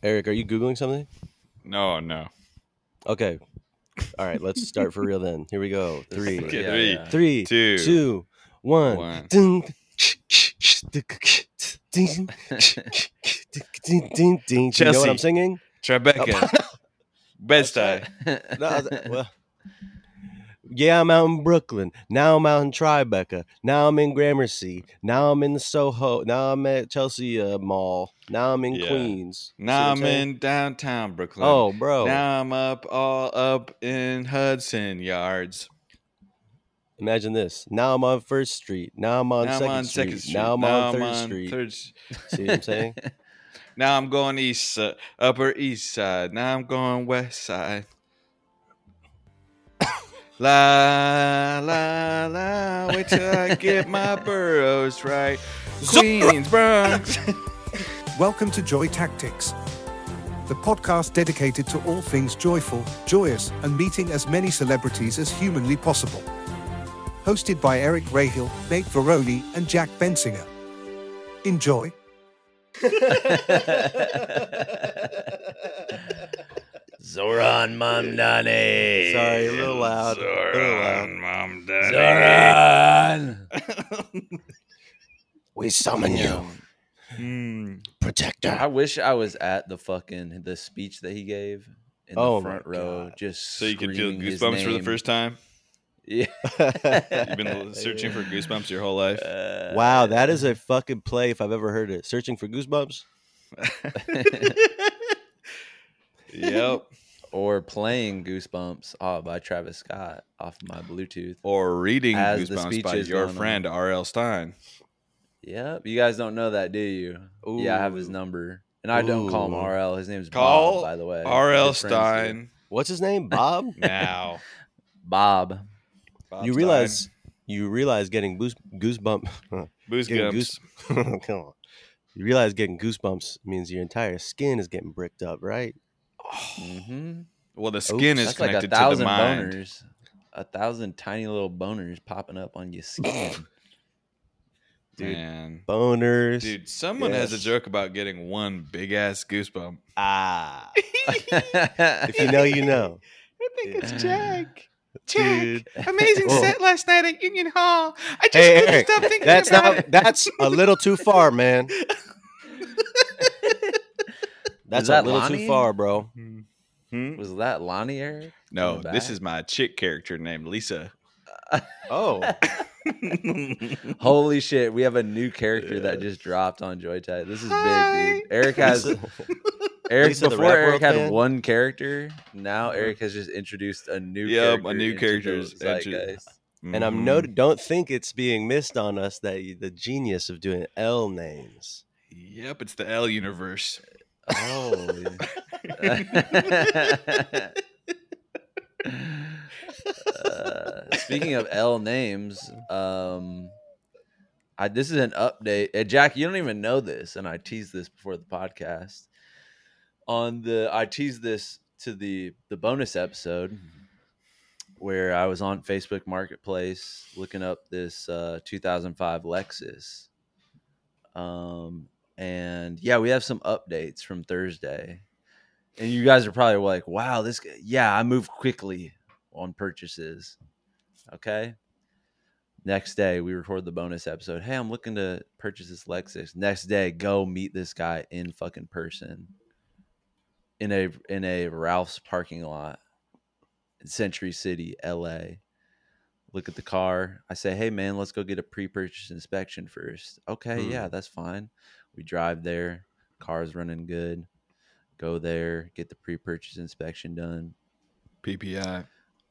Eric, are you Googling something? No. Okay. All right, let's start for real then. Here we go. Three, Okay, three, two, one. one. Ding. Ding. Ding. Do you know what Chelsea. I'm singing? Tribeca. Bed-Stuy. Well, yeah, I'm out in Brooklyn. Now I'm out in Tribeca. Now I'm in Gramercy. Now I'm in the Soho. Now I'm at Chelsea Mall. Now I'm in Yeah. Queens. Now I'm in downtown Brooklyn. Oh, bro. Now I'm all up in Hudson Yards. Imagine this. Now I'm on First Street. Now I'm on Second Street. Now I'm on Third Street. See what I'm saying? Now I'm going east, Upper East Side. Now I'm going West Side. La, la, la, wait till I get my boroughs right. Queens, Bronx. Welcome to Joy Tactics, the podcast dedicated to all things joyful, joyous, and meeting as many celebrities as humanly possible. Hosted by Eric Rahill, Nate Veroni, and Jack Bensinger. Enjoy. Zoran Mamdani. Sorry, a little loud. Zoran Mamdani. Zoran. We summon you. Protector. I wish I was at the speech that he gave in the front row. God. Just So you could feel screaming his goosebumps for the name. first time? Yeah. You've been searching for goosebumps your whole life? Wow, that is a fucking play if I've ever heard it. Searching for goosebumps? Yep. Or playing Goosebumps by Travis Scott off my Bluetooth. Or reading As the Goosebumps speech by is your going friend R.L. Stein. Yep. You guys don't know that, do you? Ooh. Yeah, I have his number. And I don't call him Ooh. RL. His name's Call Bob, by the way. R.L. Good friends do. Stein What's his name? Bob? now. Bob. Bob You realize getting goosebumps. Goosebumps. Come on. You realize getting goosebumps means your entire skin is getting bricked up, right? Mm-hmm. Well, the skin is That's like connected 1,000 to the mind. boners. 1,000 tiny little boners popping up on your skin. Dude. Man. Boners. Dude, someone has a Yes. joke about getting one big ass goosebump. Ah. If you know, you know. I think it's Jack. Dude. amazing Whoa. set last night at Union Hall. I just Hey, couldn't Eric, stop thinking that's about not. That's a little too far, man. That's a that little Lonnie? too far, bro. Hmm? Was that Lonnie, Eric? No, In the this back? is my chick character named Lisa. Oh, Holy shit, we have a new character that just dropped on Joy Tide. This is Hi. big, dude. Eric has Eric Lisa, the before Rap Eric World had fan? one character. Now Eric has just introduced a new Yep, character. a new into character the is zeitgeist. and I'm noted. Don't think it's being missed on us that the genius of doing L names. Yep, it's the L universe. Holy. Speaking of L names, this is an update. Jack, you don't even know this, and I teased this before the podcast. I teased this to the bonus episode where I was on Facebook Marketplace looking up this 2005 Lexus. And yeah, we have some updates from Thursday. And you guys are probably like, wow, I move quickly on purchases. Okay. Next day, we record the bonus episode. Hey, I'm looking to purchase this Lexus. Next day, go meet this guy in fucking person in a Ralph's parking lot in Century City, LA. Look at the car. I say, hey, man, let's go get a pre-purchase inspection first. Okay, yeah, that's fine. We drive there. Car's running good. Go there, get the pre-purchase inspection done. PPI.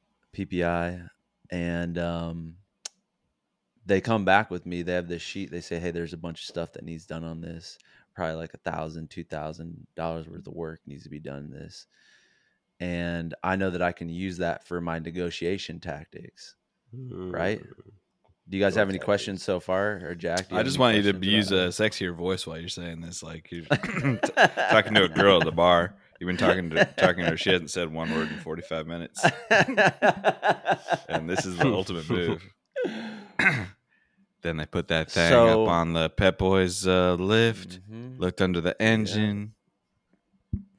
And they come back with me. They have this sheet. They say, hey, there's a bunch of stuff that needs done on this. Probably like $1,000, $2,000 worth of work needs to be done in this. And I know that I can use that for my negotiation tactics. Right? Do you guys have any questions so far? Or Jack, do you I have just any want you to questions use a about sexier voice while you're saying this. Like you're talking to a girl at the bar. You've been talking to her. She hasn't said one word in 45 minutes. And this is the ultimate move. Then they put that thing up on the Pep Boys lift, Mhm. looked under the engine.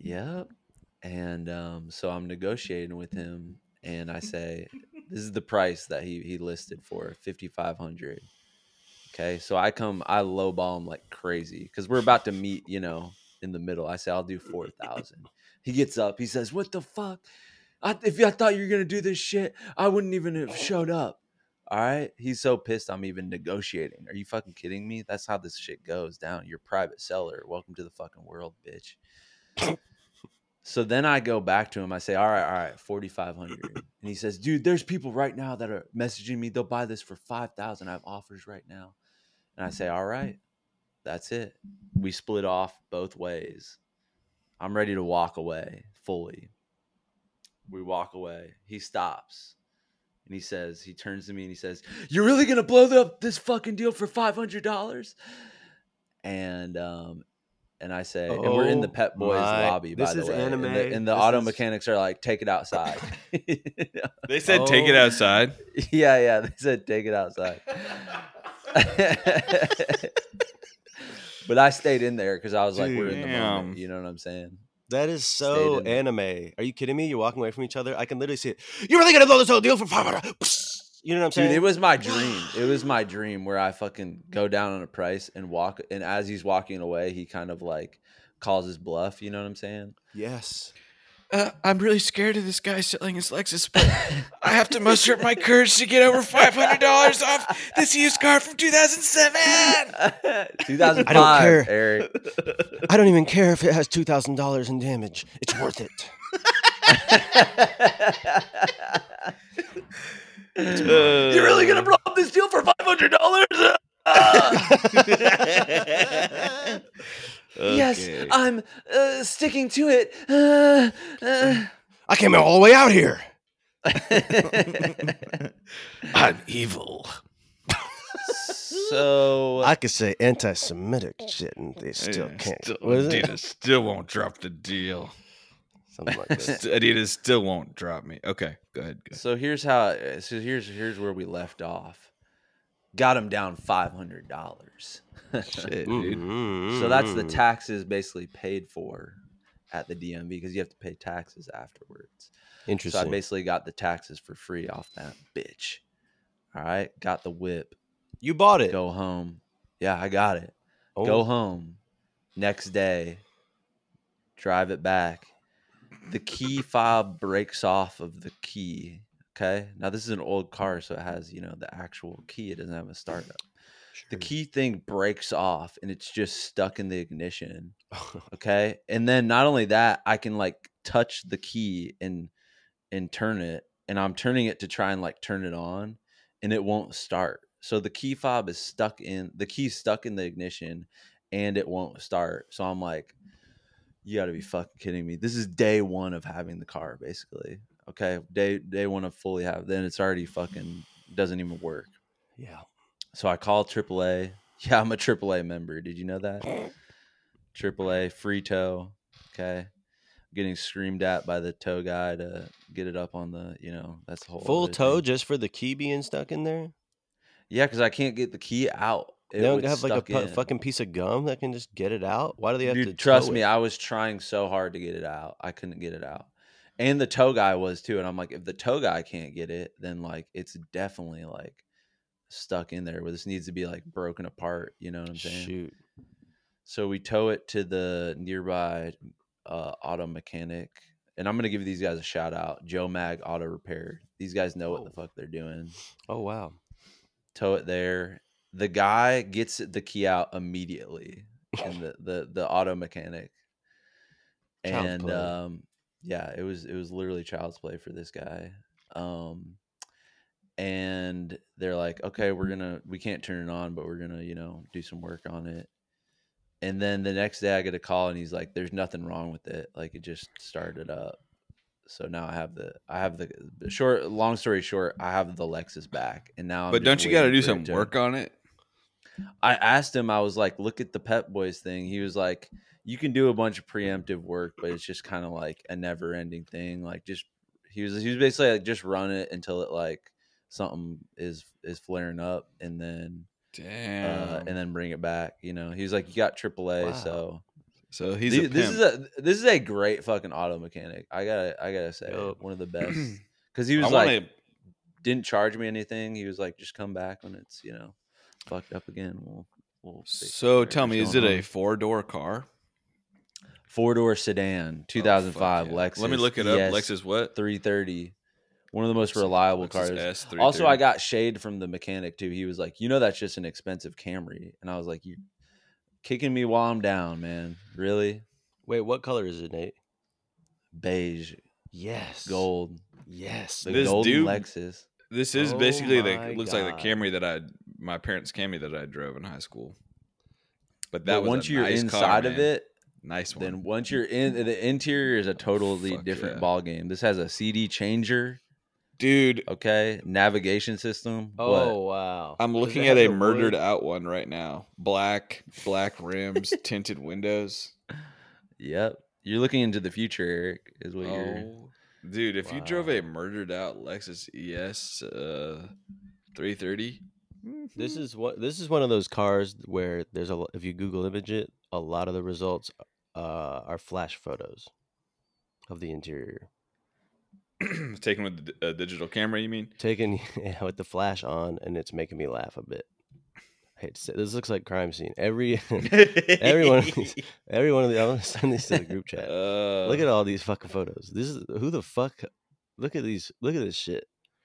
Yep. And so I'm negotiating with him, and I say, "This is the price that he listed for, 5,500." Okay, so I lowball him like crazy because we're about to meet, in the middle. I say, "I'll do 4,000." He gets up. He says, "What the fuck? If I thought you were gonna do this shit, I wouldn't even have showed up." All right. He's so pissed I'm even negotiating. Are you fucking kidding me? That's how this shit goes down. You're a private seller. Welcome to the fucking world, bitch. So then I go back to him. I say, all right, 4,500. And he says, dude, there's people right now that are messaging me. They'll buy this for 5,000. I have offers right now. And I say, all right, that's it. We split off both ways. I'm ready to walk away fully. We walk away. He stops. And he turns to me and he says, "You're really going to blow up this fucking deal for $500? And I say, and we're in the Pep Boys lobby, by the way. Anime. And the auto mechanics are like, take it outside. They said take it outside. Yeah. They said take it outside. But I stayed in there because I was like, we're in the moment. You know what I'm saying? That is so anime. Are you kidding me? You're walking away from each other. I can literally see it. You're really going to blow this whole deal for 500? You know what I'm saying? Dude, it was my dream. It was my dream where I fucking go down on a price and walk. And as he's walking away, he kind of like calls his bluff. You know what I'm saying? Yes. I'm really scared of this guy selling his Lexus, but I have to muster up my courage to get over $500 off this used car from 2007. 2005, I don't care. Eric. I don't even care if it has $2,000 in damage. It's worth it. You're really going to blow up this deal for $500? Yes, I'm sticking to it. I came all the way out here. I'm evil. So I could say anti-Semitic shit, and they still can't. What is it? Adidas still won't drop the deal. Something like that. Adidas still won't drop me. Okay, go ahead. So here's here's where we left off. Got him down $500. Shit, dude. Mm-hmm. So that's the taxes basically paid for at the DMV because you have to pay taxes afterwards. Interesting. So I basically got the taxes for free off that bitch. All right, got the whip. You bought it. Go home. Yeah, I got it. Oh. Go home. Next day, drive it back. The key fob breaks off of the key. Okay. Now this is an old car, so it has, the actual key. It doesn't have a startup. Sure. The key thing breaks off and it's just stuck in the ignition. Okay. And then not only that, I can like touch the key and turn it. And I'm turning it to try and like turn it on and it won't start. So the key fob is stuck in the ignition and it won't start. So I'm like, you got to be fucking kidding me. This is day one of having the car, basically. Okay. Day one of fully then it's already fucking doesn't even work. Yeah. So I call AAA. Yeah, I'm a AAA member. Did you know that? AAA, free tow. Okay. Getting screamed at by the tow guy to get it up on the, that's the whole full tow thing. just for the key being stuck in there? Yeah, because I can't get the key out. They don't have like a fucking piece of gum that can just get it out? Why do they have to trust tow me, it? I was trying so hard to get it out. I couldn't get it out. And the tow guy was too. And I'm like, if the tow guy can't get it, then like it's definitely like stuck in there where this needs to be like broken apart. You know what I'm saying? Shoot. So we tow it to the nearby auto mechanic. And I'm going to give these guys a shout out. Joe Mag Auto Repair. These guys know what the fuck they're doing. Oh, wow. Tow it there. The guy gets the key out immediately in the auto mechanic. Child's play. Yeah, it was literally child's play for this guy. And they're like, okay, we can't turn it on, but we're gonna, do some work on it. And then the next day I get a call and he's like, there's nothing wrong with it. Like it just started up. So now I have the long story short, I have the Lexus back. And now But don't you got to do some work on it? I asked him, I was like, look at the Pep Boys thing. He was like, you can do a bunch of preemptive work, but it's just kind of like a never ending thing. Like he was basically like, just run it until it like something is flaring up and then, damn, and then bring it back. He was like, you got AAA. Wow. So So he's a This pimp. is a great fucking auto mechanic. I gotta say, Yup. one of the best. Because he was I like, want to. didn't charge me anything. He was like, just come back when it's fucked up again. We'll fix So tell me, is it whatever's a 4-door car? 4-door sedan, 2005 yeah. Lexus. Let me look it up. ES Lexus what? 330. One of the most Lexus- reliable Lexus cars. S330. Also, I got shade from the mechanic too. He was like, that's just an expensive Camry, and I was like, you kicking me while I'm down, man. Really? Wait, what color is it, Nate? Beige, Yes. gold, Yes. the This golden dude- Lexus. This is Oh basically my looks like the God. Camry that my parents' Camry that I drove in high school. But that But was once a you're nice inside car, of man. it, Nice one. then once you're in, the interior is a totally Fuck different yeah. ball game. This has a CD changer, Dude, okay, navigation system. Oh wow. I'm Does looking it at have a the murdered wood? out one right now. Black rims, tinted windows. Yep, you're looking into the future, Eric. Is what you're. Oh, dude, if you drove a Wow. murdered out Lexus ES 330, This is one of those cars where there's if you Google image it, a lot of the results are flash photos of the interior. taken with a digital camera, you mean? Taken with the flash on, and it's making me laugh a bit. I hate to say this looks like crime scene. Every one of these, I'm gonna send these to the group chat. Look at all these fucking photos. This is who the fuck. Look at these. Look at this shit.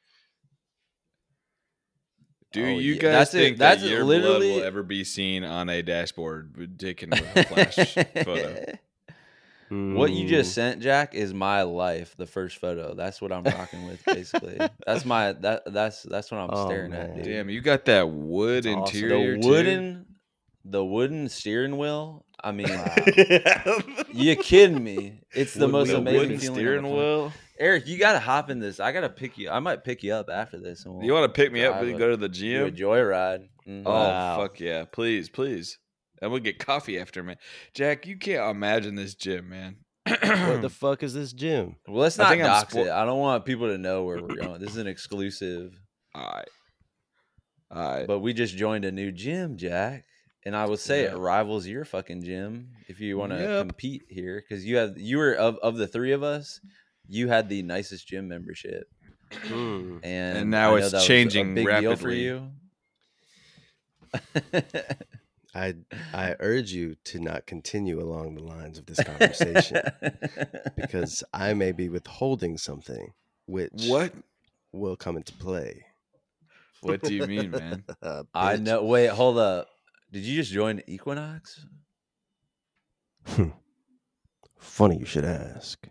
Do Oh, you yeah, guys that's it. think That's that your blood literally- will ever be seen on a dashboard taken with a flash photo? What you Mm, just sent, Jack, is my life. The first photo. That's what I'm rocking with, basically. That's what I'm Oh, staring at, man. dude. Damn, you got that wood That's awesome. interior The wooden steering wheel. I mean, too. you kidding me? It's the Wood most wheel, amazing wooden feeling. steering on the planet. wheel. Eric, you gotta hop in this. I gotta pick you. I might pick you up after this. And You want to pick me up? drive We a- go to the do a gym. joyride. Mhm. Oh Wow. fuck yeah! Please, and we'll get coffee after, man. Jack, you can't imagine this gym, man. what the fuck is this gym? Well, let's I not think I'm dox spo- it. I don't want people to know where we're going. This is an exclusive. All right. But we just joined a new gym, Jack, and I would say it Yeah. rivals your fucking gym if you want to Yep. compete here, because you were of the three of us, you had the nicest gym membership, Hmm. and now I know it's that was changing a big deal for rapidly. you. I urge you to not continue along the lines of this conversation because I may be withholding something which What? will come into play. What do you mean, man? I Bitch. know. Wait, hold up. Did you just join Equinox? Funny you should ask.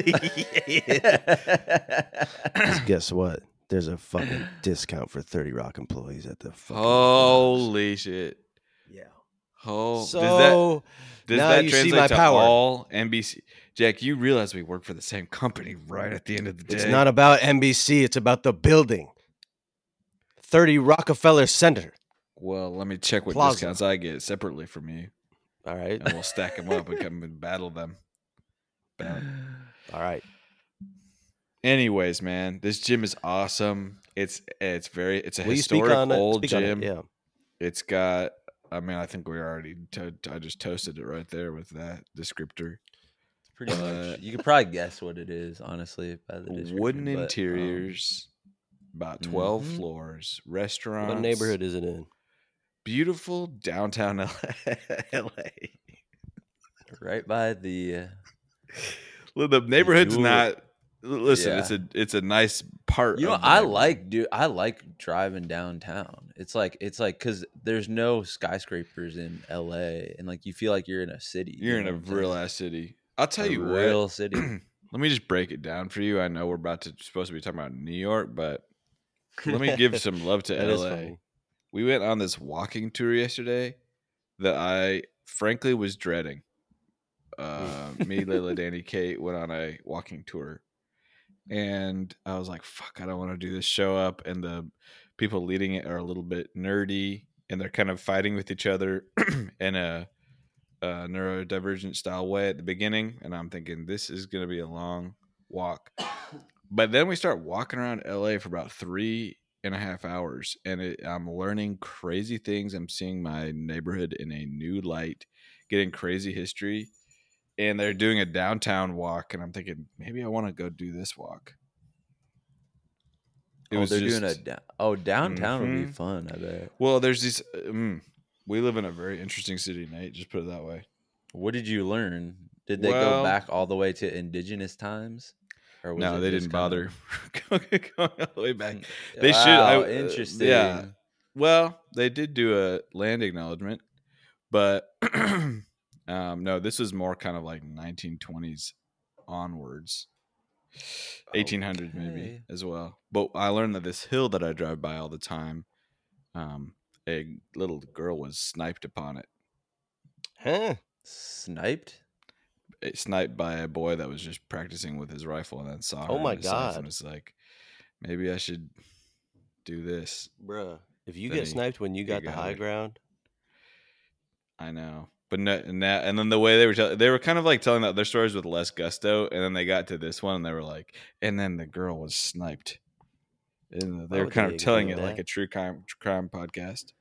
'Cause guess what? There's a fucking discount for 30 Rock employees at the fucking Holy shit! yeah. Oh, So does now that you see translate my to power. all NBC? Jack, you realize we work for the same company, right? At the end of the day, It's not about NBC, it's about the building. 30 Rockefeller Center. Well, let me check what Plaza. discounts I get separately from you, All right. and we'll stack them up and come and battle them. All right. Anyways, man, this gym is awesome. It's a Will you speak historic on it? old Speak on it, gym. yeah. It's got. I mean, I think we already. I just toasted it right there with that descriptor. Pretty much. You could probably guess what it is, honestly, by the description. Wooden but, interiors, about 12 Mhm. floors, restaurants. What neighborhood is it in? Beautiful downtown LA. right by the. Well, the neighborhood's jewel- not. Listen, Yeah. it's a nice part. You know, of the I neighborhood. like driving downtown. It's like because there's no skyscrapers in LA, and like you feel like you're in a city. You're in know a what I'm saying? real ass city. I'll tell A you real what. city. Let me just break it down for you. I know we're supposed to be talking about New York, but let me give some love to That is LA. funny. We went on this walking tour yesterday that I frankly was dreading. Me, Layla, Danny, Kate went on a walking tour, and I was like, "Fuck, I don't want to do this." Show up, and the people leading it are a little bit nerdy, and they're kind of fighting with each other in a neurodivergent style way at the beginning. And I'm thinking this is going to be a long walk, but then we start walking around LA for about 3.5 hours, and I'm learning crazy things. I'm seeing my neighborhood in a new light, getting crazy history. and they're doing a downtown walk, and I'm thinking maybe I want to go do this walk. They're doing downtown would be fun, I bet. Well, there's these. We live in a very interesting city, Nate. Just put it that way. What did you learn? Did they go back all the way to indigenous times? Or No, they didn't bother going all the way back. They should. Interesting. Yeah. Well, they did do a land acknowledgement, but no, this was more kind of like 1920s onwards. 1800s maybe as well. But I learned that this hill that I drive by all the time, a little girl was sniped upon it. Huh? Sniped by a boy that was just practicing with his rifle and then saw her. Oh my God. And was like, maybe I should do this. Bruh, if you get sniped when you got the high ground. I know. But and then the way they were kind of like telling their stories with less gusto, and then they got to this one and they were like, and then the girl was sniped. And they were kind of telling it like a true crime podcast.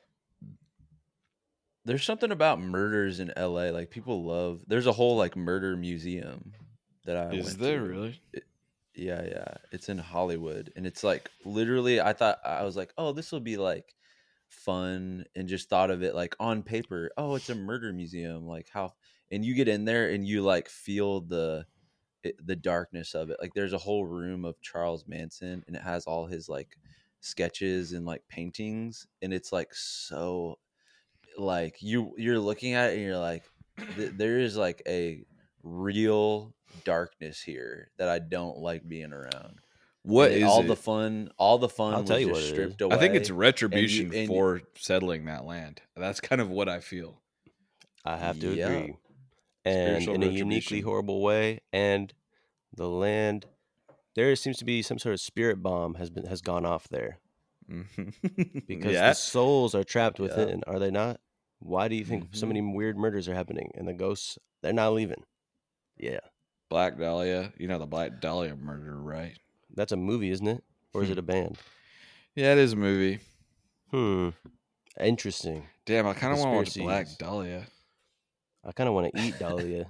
There's something about murders in LA. Like people love. There's a whole like murder museum that I went to. Is there really? Yeah. It's in Hollywood, and it's like literally. I was like, oh, this will be like fun, and just thought of it like on paper. Oh, it's a murder museum. Like how, and you get in there and you like feel the darkness of it. Like there's a whole room of Charles Manson, and it has all his like sketches and like paintings, and it's like so. Like you're looking at it and you're like, there is like a real darkness here that I don't like being around. What is all the fun? All the fun. I'll tell you was what just it stripped is. away. I think it's retribution and for settling that land. That's kind of what I feel. I have to Yeah. agree. And Spiritual in a uniquely retribution. horrible way. And the land, there seems to be some sort of spirit bomb has gone off there. Because the souls are trapped within, are they not? Why do you think so many weird murders are happening? And the ghosts, they're not leaving. Yeah. Black Dahlia. You know the Black Dahlia murder, right? That's a movie, isn't it? Or is it a band? Yeah, it is a movie. Interesting. Damn, I kind of want to watch Conspiracies. Black Dahlia. I kind of want to eat Dahlia.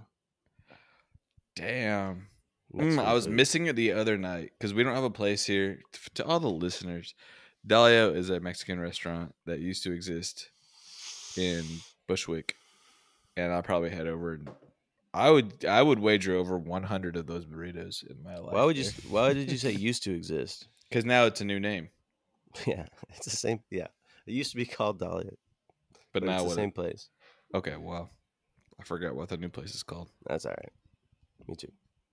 Damn. That's I was food. missing it the other night because we don't have a place here. To all the listeners, Dahlia is a Mexican restaurant that used to exist in Bushwick, and I'll probably head over and I would wager over 100 of those burritos in my life. Why did you say used to exist? Because now it's a new name, Yeah, it's the same. Yeah, it used to be called Dahlia, but but now it's the what? same place. Okay, well, I forgot what the new place is called. That's all right. Me too.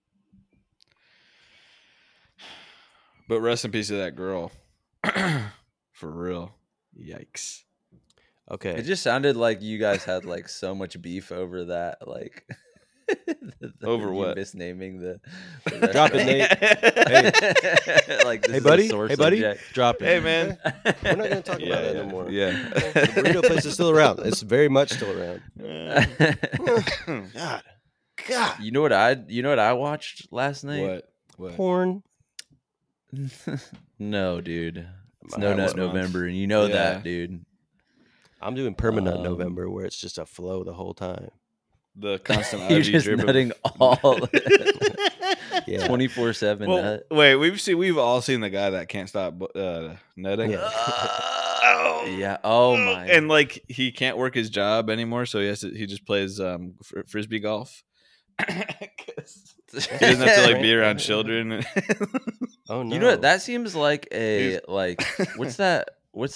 But rest in peace to that girl. For real. Yikes. Okay. It just sounded like you guys had like so much beef over that, like Over you what? Misnaming the Drop it, Nate. like this Hey, is buddy. a sore Hey, buddy. subject. Drop it. Hey, man. We're not going to talk about that no more. Yeah. The burrito place is still around. It's very much still around. God. You know what I watched last night? What? Porn. No, dude. It's My No house Nut month. November, and you know Yeah. that, dude. I'm doing permanent Um, November where it's just a flow the whole time. The constant You're IV just drip of- nutting all Yeah. 24/7 Well, nut. wait, we've all seen the guy that can't stop nutting. Yeah. Yeah. Oh my. And like he can't work his job anymore, so he just plays frisbee golf. 'Cause he doesn't have to like be around children. Oh no. You know what? That seems like a like what's that?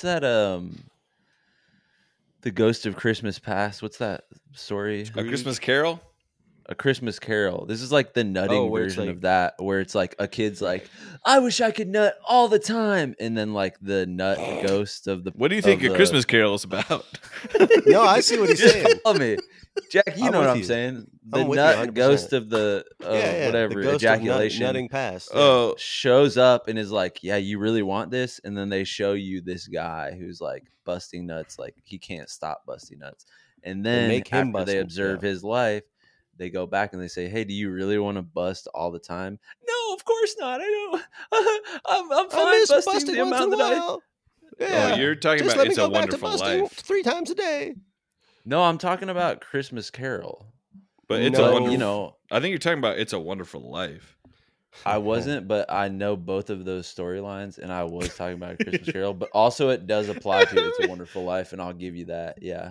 The Ghost of Christmas Past. What's that story? A Christmas Carol. A Christmas Carol. This is like the nutting where it's version like- of that, where it's like a kid's like, I wish I could nut all the time, and then like the nut ghost of the. What do you think of A the- Christmas Carol is about? No, I see what he's Just saying. follow me, Jack. You I'm know what with I'm you. saying. The I'm with you nut 100%. ghost of the whatever the ghost ejaculation of nutting past. Oh, shows up and is like, yeah, you really want this? And then they show you this guy who's like busting nuts, like he can't stop busting nuts. And then make him after bust they it, observe yeah. his life, they go back and they say, hey, do you really want to bust all the time? No, of course not. I don't. I'm fine I miss busting busting the once amount in a that I. while. Oh, Yeah. you're talking Just about let me It's go a back to Wonderful busting Life. 3 times a day. No, I'm talking about Christmas Carol. But it's No. a wonderful. You know, I think you're talking about It's a Wonderful Life. I wasn't, but I know both of those storylines, and I was talking about A Christmas Carol, but also it does apply to It's a Wonderful Life, and I'll give you that. Yeah.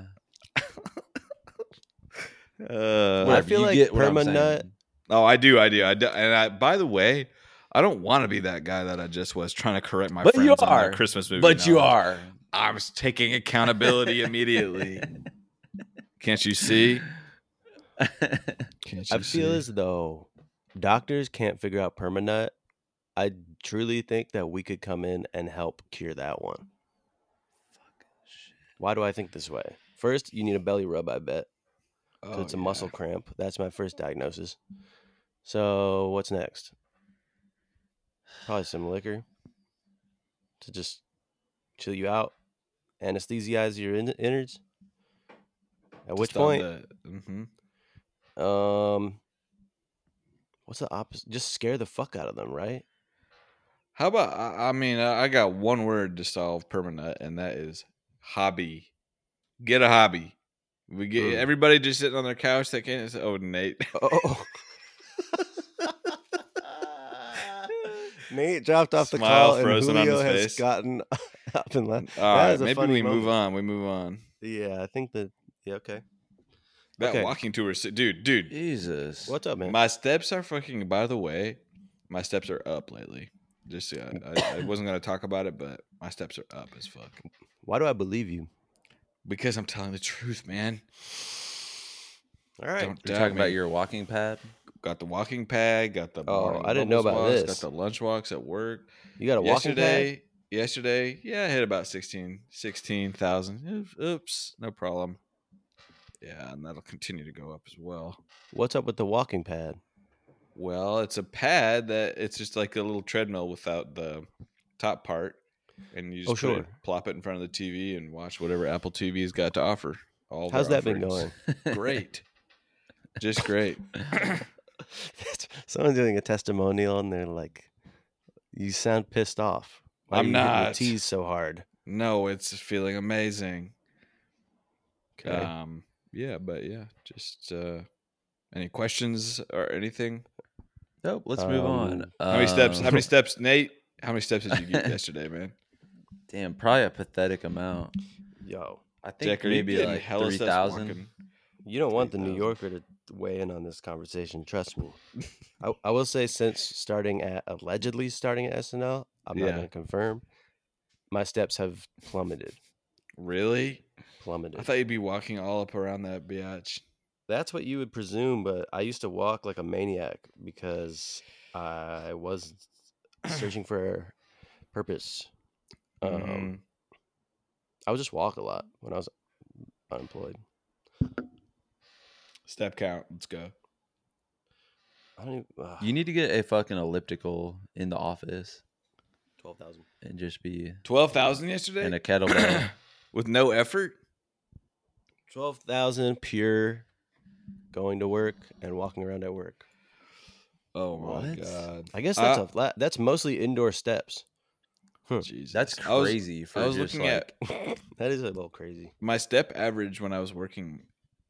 I Whatever, feel you like get what I'm Permanut. saying. Oh, I do. And by the way, I don't want to be that guy that I just was trying to correct my But friends you on their are. Christmas movie. But you knowledge. are. I was taking accountability immediately. Can't you see? Can't I you feel see? as though doctors can't figure out Permanut. I truly think that we could come in and help cure that one. Why do I think this way? First, you need a belly rub, I bet. So it's a muscle cramp. That's my first diagnosis. So what's next? Probably some liquor to just chill you out, anesthesize your innards. At which point, what's the opposite? Just scare the fuck out of them, right? How about? I mean, I got one word to solve Permanut, and that is hobby. Get a hobby. We get everybody just sitting on their couch. They can't. Oh, Nate. Oh. Nate dropped off the Smile call, and frozen on Julio his has face. gotten up and left. All That right, is a maybe funny we move moment. on. We move on. Yeah, I think that. Yeah, okay. That Okay. walking tour, dude. Jesus. What's up, man? My steps are fucking. By the way, my steps are up lately. Just I wasn't gonna talk about it, but my steps are up as fuck. Why do I believe you? Because I'm telling the truth, man. All right. Don't You're doubt talking about me. your walking pad? Got the walking pad. Got the. Oh, morning I didn't know bubbles about walks, this. Got the lunch walks at work. You got a walking pad? Yesterday, yeah, I hit about 16,000. Oops, no problem. Yeah, and that'll continue to go up as well. What's up with the walking pad? Well, it's a pad that it's just like a little treadmill without the top part, and you just plop it in front of the TV and watch whatever Apple TV's got to offer. How's that been going? Great, just great. Someone's doing a testimonial, and they're like, "You sound pissed off. Why I'm are you hitting not. the T's so hard." No, it's feeling amazing. Okay. Yeah, but yeah, just any questions or anything? Nope. Let's move on. How many steps? How many steps, Nate? How many steps did you get yesterday, man? Damn, probably a pathetic amount. Yo, I think Jack, are you maybe getting like hella steps 3,000. walking? you don't want the New 3,000. Yorker to weigh in on this conversation. Trust me. I will say, since allegedly starting at SNL, I'm not Yeah. going to confirm. My steps have plummeted. Really? Plummeted. I thought you'd be walking all up around that biatch. That's what you would presume, but I used to walk like a maniac because I was searching for purpose. Mhm. I would just walk a lot when I was unemployed. Step count. Let's go. I don't even, You need to get a fucking elliptical in the office 12,000. and just be 12,000 yesterday in a kettlebell. with no effort. 12,000 pure going to work and walking around at work. Oh my What? god! I guess that's mostly indoor steps. Jesus, That's I was- crazy for I was just looking like at That is a little crazy. my step average when I was working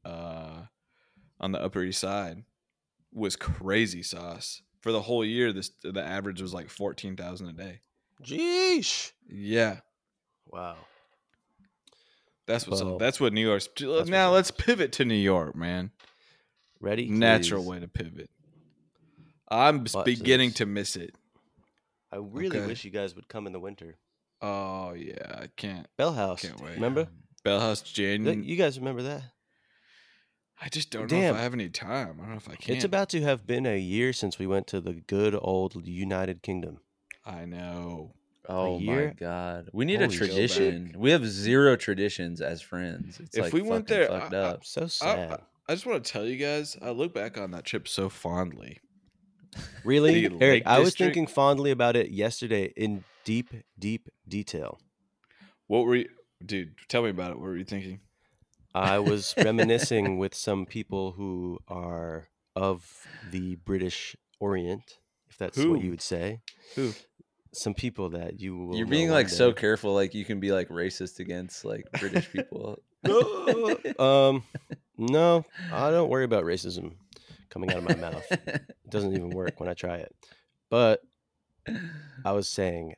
on the Upper East Side was crazy sauce. For the whole year, the average was like 14,000 a day. Jeesh. Yeah, Wow. that's what's Well, up. That's what New York's. what's Now up. let's pivot to New York, man. Ready? Natural Please. way to pivot. I'm Watch beginning this. to miss it. I really Okay. wish you guys would come in the winter. Oh yeah, I can't. Bell House. Can't wait. Remember? Bell House Jan. You guys remember that? I just don't know Damn. if I have any time. I don't know if I can. It's about to have been a year since we went to the good old United Kingdom. I know. oh my year? god, we need a Holy shit. tradition. We have zero traditions as friends. It's If like we went fucking there, fucked I- up. So sad. I just want to tell you guys, I look back on that trip so fondly. Really? the Eric, Lake I was District? thinking fondly about it yesterday in deep, deep detail. What were you, dude? Tell me about it. What were you thinking? I was reminiscing with some people who are of the British Orient, if that's Who? what you would say. Who? Some people that you will You're know being one like so day. careful, like you can be like racist against like British people. No, I don't worry about racism coming out of my mouth. It doesn't even work when I try it. But I was saying,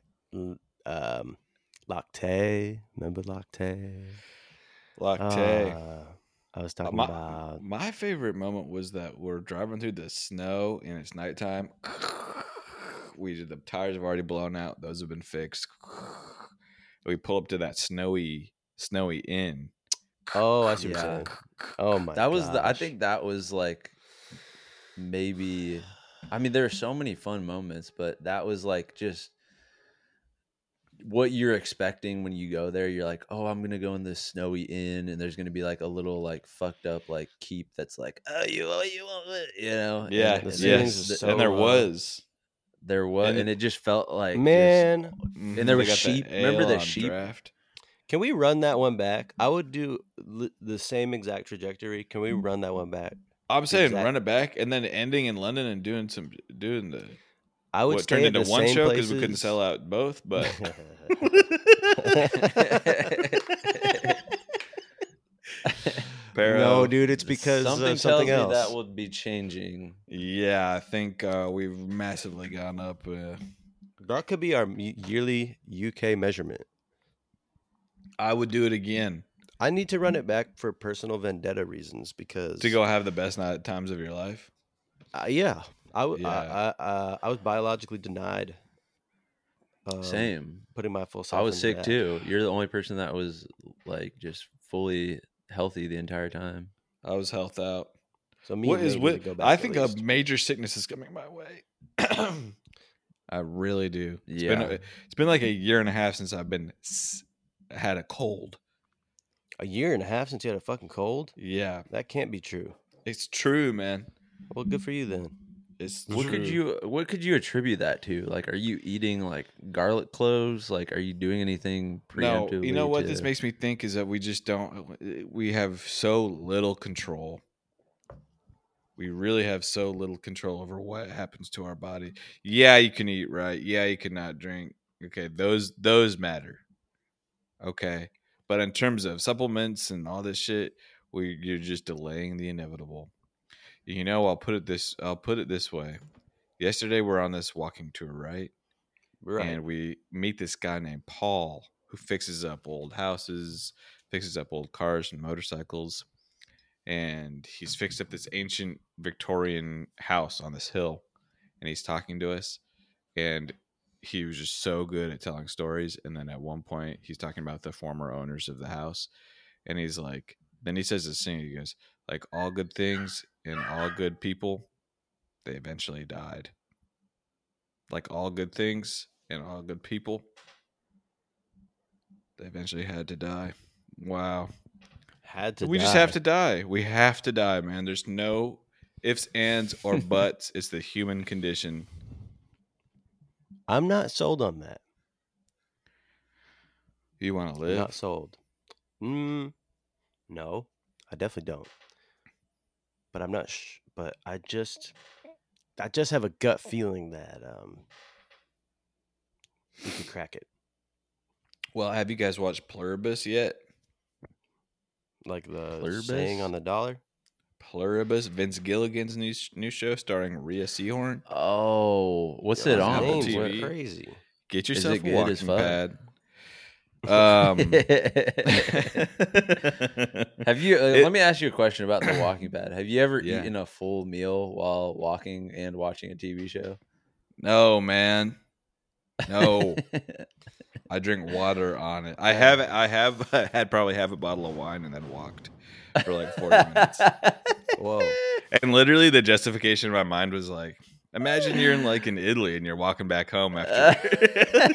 Lactae. Remember Lactae? Lactae. I was talking My, about. my favorite moment was that we're driving through the snow and it's nighttime. The tires have already blown out. Those have been fixed. We pull up to that snowy inn. Oh, I see what you're Yeah. saying. Oh my That was I gosh. think that was like maybe. I mean, there are so many fun moments, but that was like just what you're expecting when you go there. You're like, oh, I'm gonna go in this snowy inn, and there's gonna be like a little like fucked up like keep that's like, oh, you want it, you know? Yeah, The and ceilings there's- are so and there low. was. there was, and and it just felt like Man, Mhm, and there they was got the sheep. Remember ale the on sheep? draft. can we run that one back? I would do the same exact trajectory. Can we run that one back? I'm saying Exact- run it back and then ending in London and doing the I would what stay turned at into the one same show places. because we couldn't sell out both, but No, dude, it's because something of tells something me else. that will be changing. Yeah, I think we've massively gone up. That could be our yearly UK measurement. I would do it again I need to run it back for personal vendetta reasons because to go have the best night times of your life. Yeah, Yeah. I was biologically denied. Same. Putting my full self. I was into sick that. too. You're the only person that was like just fully healthy the entire time. I was health out. So me What and is Nate need to what? go back I at think a least. major sickness is coming my way. I really do. Yeah. It's been like a year and a half since I've had a cold. A year and a half since you had a fucking cold? Yeah, That can't be true. it's true, man. Well, good for you then. It's What true. could you attribute that to? Like, are you eating like garlic cloves? Like, are you doing anything No, preemptively? you know what to... this makes me think is that we just don't. We have so little control. We really have so little control over what happens to our body. Yeah, you can eat right. Yeah, you can not drink. Okay, those matter. Okay, but in terms of supplements and all this shit, you're just delaying the inevitable. You know, I'll put it this way. Yesterday we're on this walking tour, right? Right. And we meet this guy named Paul who fixes up old houses, fixes up old cars and motorcycles. And he's fixed up this ancient Victorian house on this hill. And he's talking to us. And he was just so good at telling stories. And then at one point, he's talking about the former owners of the house. And he's like, then he says this thing. He goes, like, all good things and all good people, they eventually died. Like all good things and all good people, they eventually had to die. Wow. We just have to die. We have to die, man. There's no ifs, ands, or buts. It's the human condition. I'm not sold on that. You want to I'm live? not sold. No, I definitely don't. But I'm not. But I just have a gut feeling that we could crack it. Well, have you guys watched Pluribus yet? Like the Pluribus? saying on the dollar. Pluribus, Vince Gilligan's new show starring Rhea Seehorn. Oh, what's Yo, it those on? Apple names TV. are crazy. Get Is yourself it a good as walking fuck? pad. Have you? Let me ask you a question about the walking pad. Have you ever Yeah. eaten a full meal while walking and watching a TV show? No, man. No. I drink water on it. I have had probably half a bottle of wine and then walked for like 40 minutes. Whoa. And literally the justification in my mind was like, imagine you're in Italy and you're walking back home after.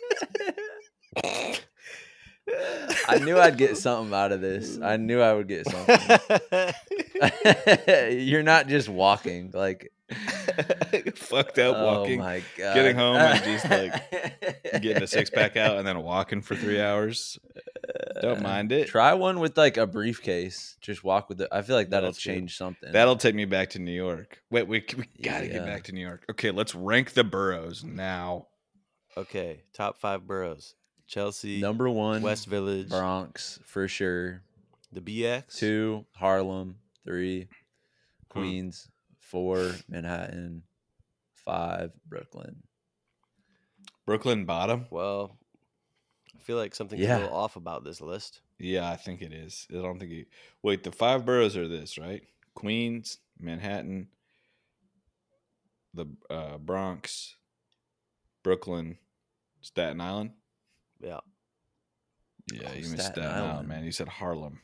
I knew I'd get something out of this. I knew I would get something. You're not just walking, like Fucked up walking. Oh my god! Getting home and just getting a 6-pack out and then walking for 3 hours. Don't mind it. Try one with like a briefcase. Just walk with it. I feel like that'll That's good. change something. That'll take me back to New York. Wait, we gotta Yeah. get back to New York. Okay, let's rank the boroughs now. Okay, top 5 boroughs: Chelsea, Number one, West Village, Bronx for sure. The BX. 2, Harlem. 3, Queens. 4, Manhattan. 5, Brooklyn. Brooklyn bottom? Well, I feel like something's Yeah. a little off about this list. Yeah, I think it is. I don't think you. Wait, the 5 boroughs are this, right? Queens, Manhattan, the Bronx, Brooklyn, Staten Island. Yeah. Yeah, Oh, you missed Staten Staten Island, Island. man. You said Harlem.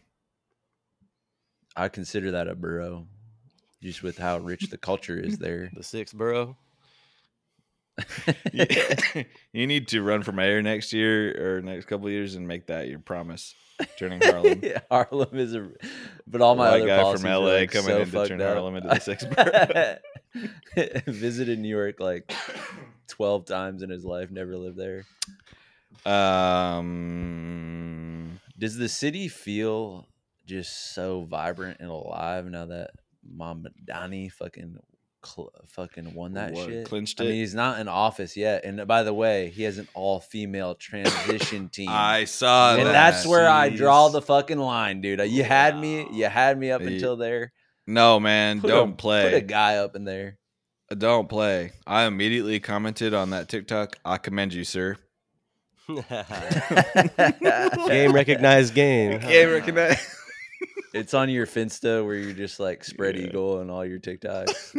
I consider that a borough, just with how rich the culture is there. The 6th borough. You need to run for mayor next year or next couple of years and make that your promise. Turning Harlem. Yeah, Harlem is a, but all my White other guy policies from are, LA like, coming so in to turn fucked up. Harlem into the 6th borough. Visited New York like 12 times in his life. Never lived there. Does the city feel just so vibrant and alive now that Mamdani fucking won that What, shit? clinched I mean, it? he's not in office yet. And by the way, he has an all-female transition team. I saw and that. that's where I draw Jeez. the fucking line, dude. You had me up Yeah. until there. No, man, don't play. Put a guy up in there. Don't play. I immediately commented on that TikTok. I commend you, sir. Game recognized game. Can't recognize. It's on your Finsta where you're just like spread eagle and all your TikToks.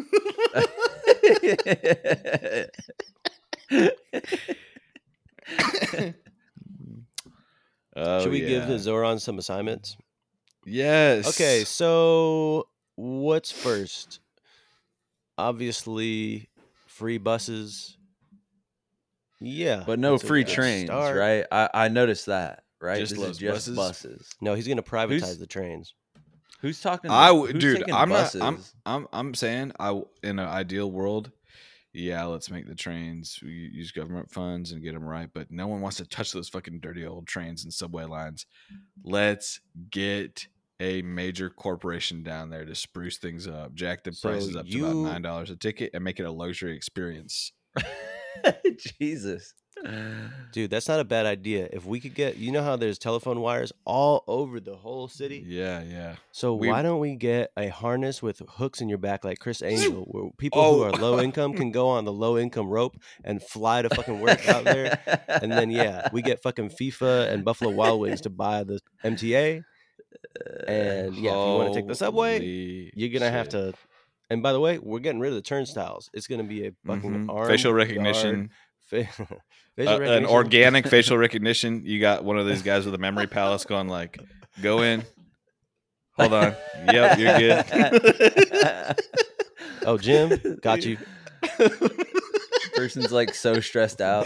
Oh, Should we give the yeah. Zoran some assignments? Yes. Okay, so what's first? Obviously, free buses. Yeah. But no that's a free good trains, start. right? I noticed that, right? Just This those is just buses? buses. No, he's going to privatize Who's- the trains. Who's talking? Dude, taking I'm buses? not. I'm saying in an ideal world, yeah, let's make the trains. We use government funds and get them right. But no one wants to touch those fucking dirty old trains and subway lines. Let's get a major corporation down there to spruce things up, jack the So prices up to about $9 a ticket, and make it a luxury experience. Jesus. Dude, that's not a bad idea. If we could get, you know how there's telephone wires all over the whole city? Yeah. So We- why don't we get a harness with hooks in your back like Chris Angel, where people who Oh. are low income can go on the low income rope and fly to fucking work out there? And then, yeah, we get fucking FIFA and Buffalo Wild Wings to buy the MTA. And yeah, if you want to take the subway, Holy you're going to have shit. to. And by the way, we're getting rid of the turnstiles. It's going to be a fucking arm facial recognition. facial An recognition. organic facial recognition. You got one of these guys with a memory palace going like, go in. Hold on. Yep, you're good. Oh, Jim, got you. Person's like so stressed out.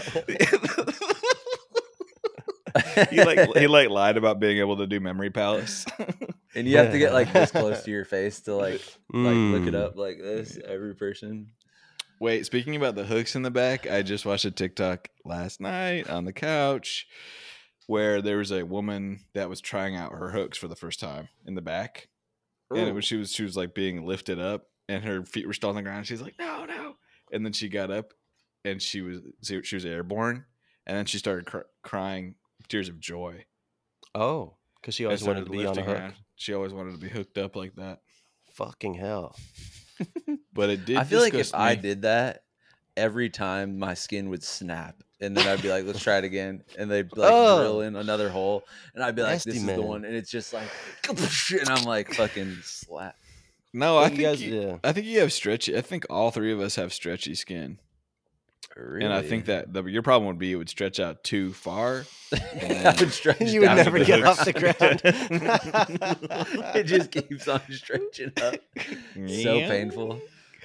he lied about being able to do memory palace. And you have to get like this close to your face to like look it Mm. up like this. Every person. Wait, speaking about the hooks in the back, I just watched a TikTok last night on the couch where there was a woman that was trying out her hooks for the first time in the back. And it was she was like being lifted up and her feet were still on the ground. She's like, no. And then she got up and she was airborne. And then she started crying tears of joy. Oh, because she always And wanted to started be on a lifting hook. around. She always wanted to be hooked up like that. Fucking hell. But it did. I feel like if disgust I me. did that, every time my skin would snap. And then I'd be like, let's try it again. And they'd like Oh. drill in another hole. And I'd be like, Nasty this is man. the one. And it's just like, and I'm like fucking slap. No, I You think guys- you, yeah. I think you have stretchy. I think all three of us have stretchy skin, and I think that your problem would be it would stretch out too far. I would stretch You would down never to get the off the ground. It just keeps on stretching up. So Yeah. painful.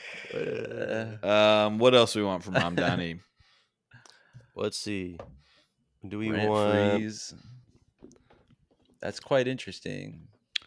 What else do we want from Mom Donnie? Let's see. Do we Rent want? freeze. That's quite interesting.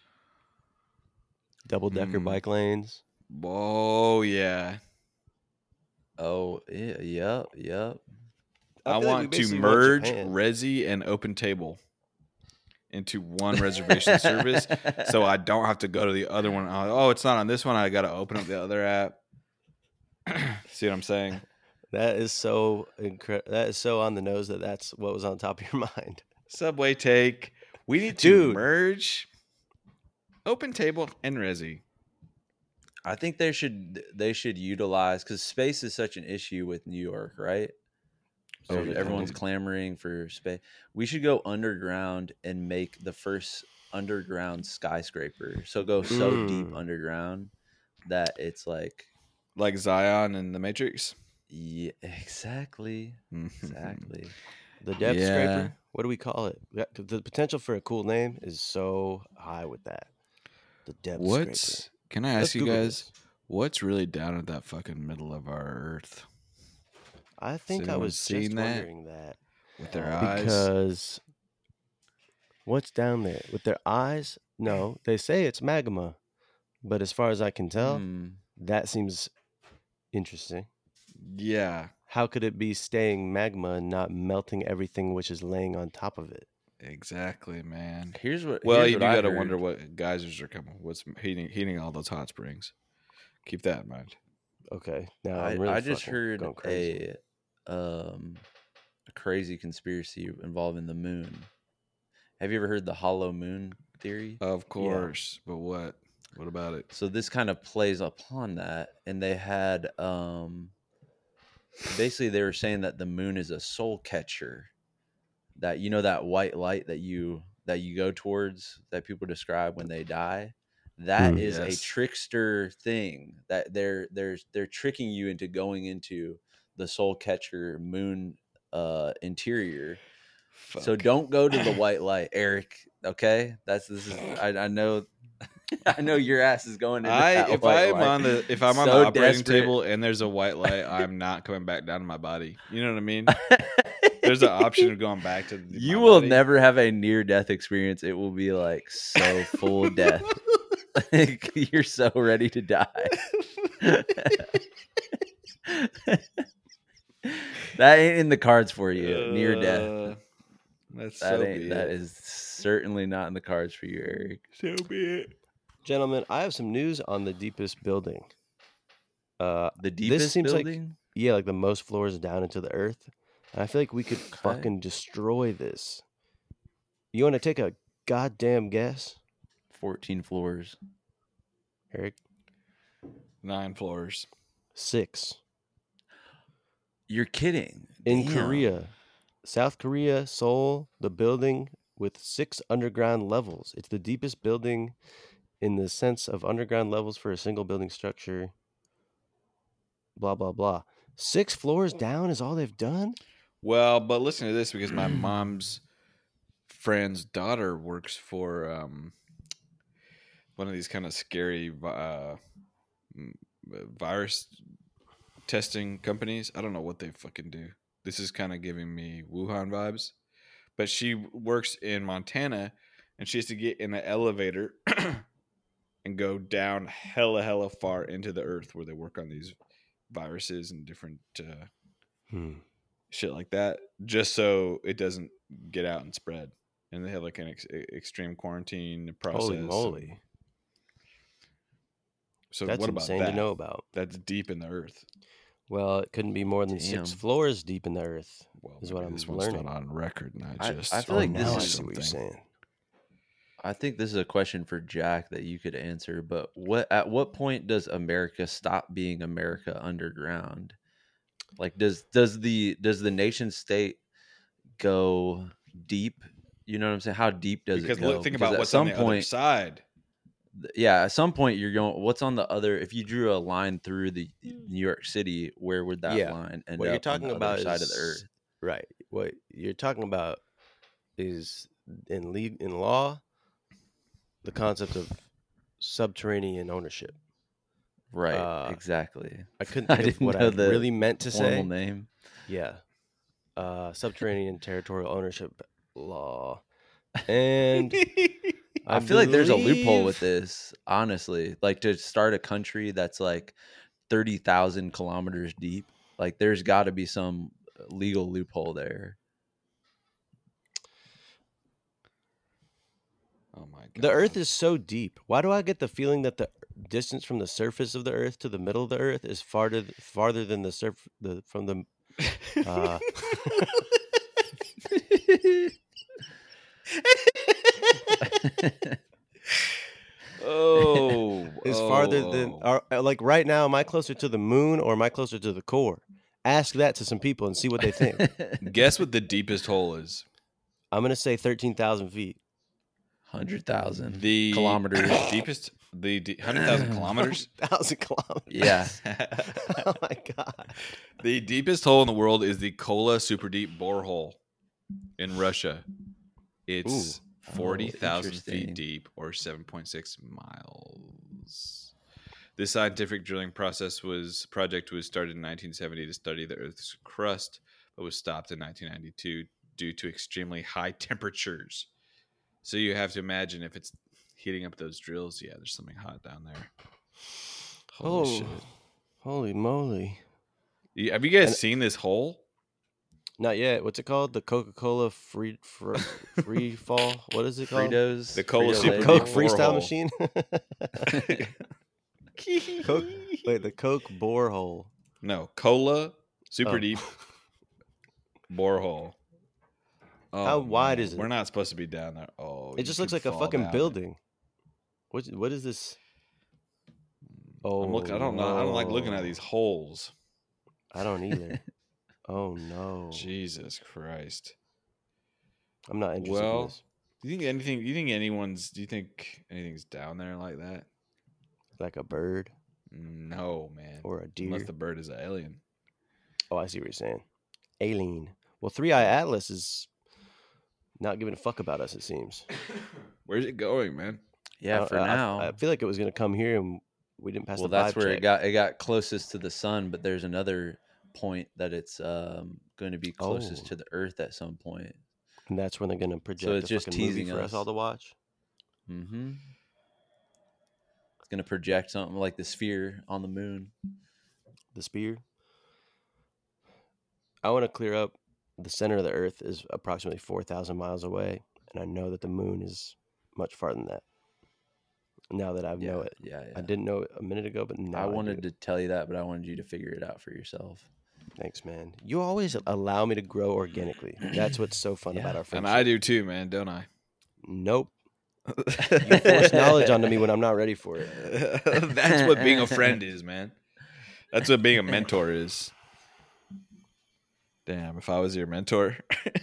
Double decker bike lanes. Oh yeah, Oh, yeah, yep. I feel like we want to basically want merge Japan. Resi and Open Table into one reservation service, so I don't have to go to the other one. Oh, it's not on this one. I got to open up the other app. See what I'm saying? That is so That is so on the nose that that's what was on top of your mind. Subway take. We need to Dude. merge. Open table and resi. I think they should utilize, because space is such an issue with New York, right? So yeah, everyone's dude. clamoring for space. We should go underground and make the first underground skyscraper. So go so deep underground that it's like, Like Zion and the Matrix. yeah, exactly. Exactly. The depth Yeah. scraper. What do we call it? The potential for a cool name is so high with that. The depth scraper. Can I Let's ask you Google guys, this. what's really down at that fucking middle of our Earth? I think I anyone was seen just that? wondering that With their eyes? because what's down there with their eyes? No, they say it's magma, but as far as I can tell, that seems interesting. Yeah, How could it be staying magma and not melting everything which is laying on top of it? exactly, man. Here's what. Well, here's you what do I got to heard. wonder what geysers are coming. What's heating all those hot springs? Keep that in mind. Okay, now I'm really I just fucking heard going crazy. a crazy conspiracy involving the moon. Have you ever heard the hollow moon theory? Of course, but what? What about it? So this kind of plays upon that, and they had basically they were saying that the moon is a soul catcher. That, you know, that white light that you go towards that people describe when they die. That is a Yes. trickster thing that they're tricking you into going into the soul catcher moon interior. So Fuck. don't go to the white light, Eric. Okay, I know. I know your ass is going into that if white I'm light. on the if I'm on the So operating desperate. table and there's a white light, I'm not coming back down to my body. You know what I mean? There's an option of going back to the, You my will body. never have a near death experience. It will be like so full death. Like, you're so ready to die. That ain't in the cards for you. Near death. That's That so ain't. be That it. is certainly not in the cards for you, Eric. So be it. Gentlemen, I have some news on the deepest building. The This deepest seems building. like the most floors down into the earth. And I feel like we could Okay. fucking destroy this. You want to take a goddamn guess, 14 floors. Eric? 9 floors. 6. You're kidding. In Damn. Korea, South Korea, Seoul, the building with 6 underground levels. It's the deepest building in the sense of underground levels for a single building structure. Blah, blah, blah. 6 floors down is all they've done? Well, but listen to this, because my mom's friend's daughter works for one of these kind of scary virus testing companies. I don't know what they fucking do. This is kind of giving me Wuhan vibes. But she works in Montana, and she has to get in an elevator and go down hella far into the earth where they work on these viruses and different shit like that, just so it doesn't get out and spread. And they have like an extreme quarantine process. Holy moly. So That's what about insane that? to know about. That's deep in the earth. Well, it couldn't be more than 6 Damn. floors deep in the earth. Well, Is what maybe I'm this one's learning. not on record, and I just feel like now I this see what you're saying. I think this is a question for Jack that you could answer. But at what point does America stop being America underground? Like, does the nation state go deep? You know what I'm saying? How deep does because it go? think Because about at what's on some the other point, side. yeah, at some point you're going. What's on the other? If you drew a line through the New York City, where would that Yeah. line end What up you're talking on the about other side of the is- earth? Right. What you're talking about is in law, the concept of subterranean ownership. Right. Exactly. I couldn't I think of didn't what I know the really meant to Formal say. name. Yeah. Subterranean territorial ownership law. And I feel like there's a loophole with believe- this, honestly. Like, to start a country that's like 30,000 kilometers deep, like there's got to be some legal loophole there. Oh my god! The earth is so deep. Why do I get the feeling that the distance from the surface of the earth to the middle of the earth is farther than from the is farther than like right now. Am I closer to the moon or am I closer to the core? Ask that to some people and see what they think. Guess what the deepest hole is. I'm gonna say 13,000 feet. 100,000 The kilometers. deepest, 100,000 kilometers. 1,000 kilometers. Yeah. Oh my god. The deepest hole in the world is the Kola super deep borehole in Russia. It's 40,000 feet interesting. deep, or 7.6 miles. This scientific drilling project was started in 1970 to study the Earth's crust, but was stopped in 1992 due to extremely high temperatures. So you have to imagine if it's heating up those drills, yeah, there's something hot down there. Holy shit. Holy moly. Have you guys seen this hole? Not yet. What's it called? The Coca-Cola free fall? What is it called? Fritos. The Cola Frito Super Lay. Coke Deep freestyle borehole. machine? Coke, wait, the Coke borehole. No, Cola super Oh. deep borehole. How wide is it? We're not supposed to be down there. Oh, It just looks like a fucking building. What is this? Oh, I don't know. I don't like looking at no. these holes. I don't either. Oh no. Jesus Christ. I'm not interested in Well, this. do you think anything's down there like that? Like a bird No, man. or a deer. Unless the bird is an alien. Oh, I see what you're saying. Alien. Well, 3-Eye Atlas is not giving a fuck about us, it seems. Where's it going, man? Yeah, for now. I feel like it was going to come here and we didn't pass Well, the that's vibe where check. it got closest to the sun, but there's another point that it's going to be closest Oh. to the Earth at some point. And that's when they're going to project it's a just fucking movie teasing for us. us all to watch. Mm-hmm. It's going to project something like the sphere on the moon. The spear. I want to clear up. The center of the Earth is approximately 4,000 miles away, and I know that the moon is much farther than that. Now that I know it, Yeah. I didn't know it a minute ago, but now I do. wanted to tell you that, but I wanted you to figure it out for yourself. Thanks, man. You always allow me to grow organically. That's what's so fun about our And friendship. I do too, man, don't I? Nope. You force knowledge onto me when I'm not ready for it. That's what being a friend is, man. That's what being a mentor is. Damn, if I was your mentor.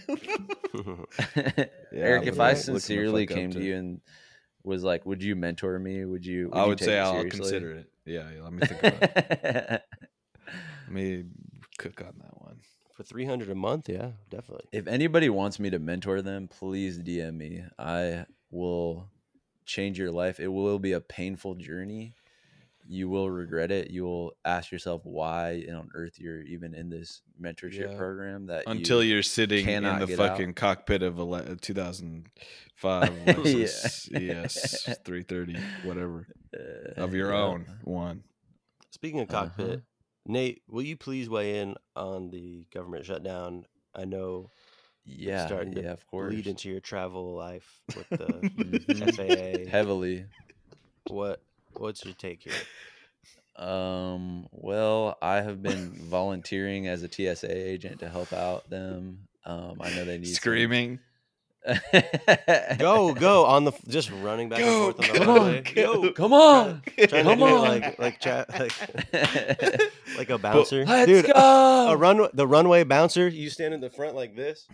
Eric, if I'm I looking the sincerely fuck up came to to- you and was like, "Would you mentor me? Would you?" I you would take say it I'll seriously? consider it. Yeah, let me think about it. Let me cook on that one. For $300 a month, yeah, definitely. If anybody wants me to mentor them, please DM me. I will change your life. It will be a painful journey. You will regret it. You will ask yourself why on earth you're even in this mentorship Yeah. program. That Until you're sitting in cannot the get fucking out. cockpit of a 2005 Lexus ES 330, whatever, of your own one. Speaking of cockpit, Nate, will you please weigh in on the government shutdown? I know Yeah, starting to of course. bleed into your travel life with the Mhm. FAA. Heavily. What's your take here? Well, I have been volunteering as a TSA agent to help out them. I know they need some- Screaming. Go on the just running back Go, and forth on the come runway. on, Go, come on, trying to come do it on. like a bouncer. Let's Dude, go. the runway bouncer. You stand in the front like this.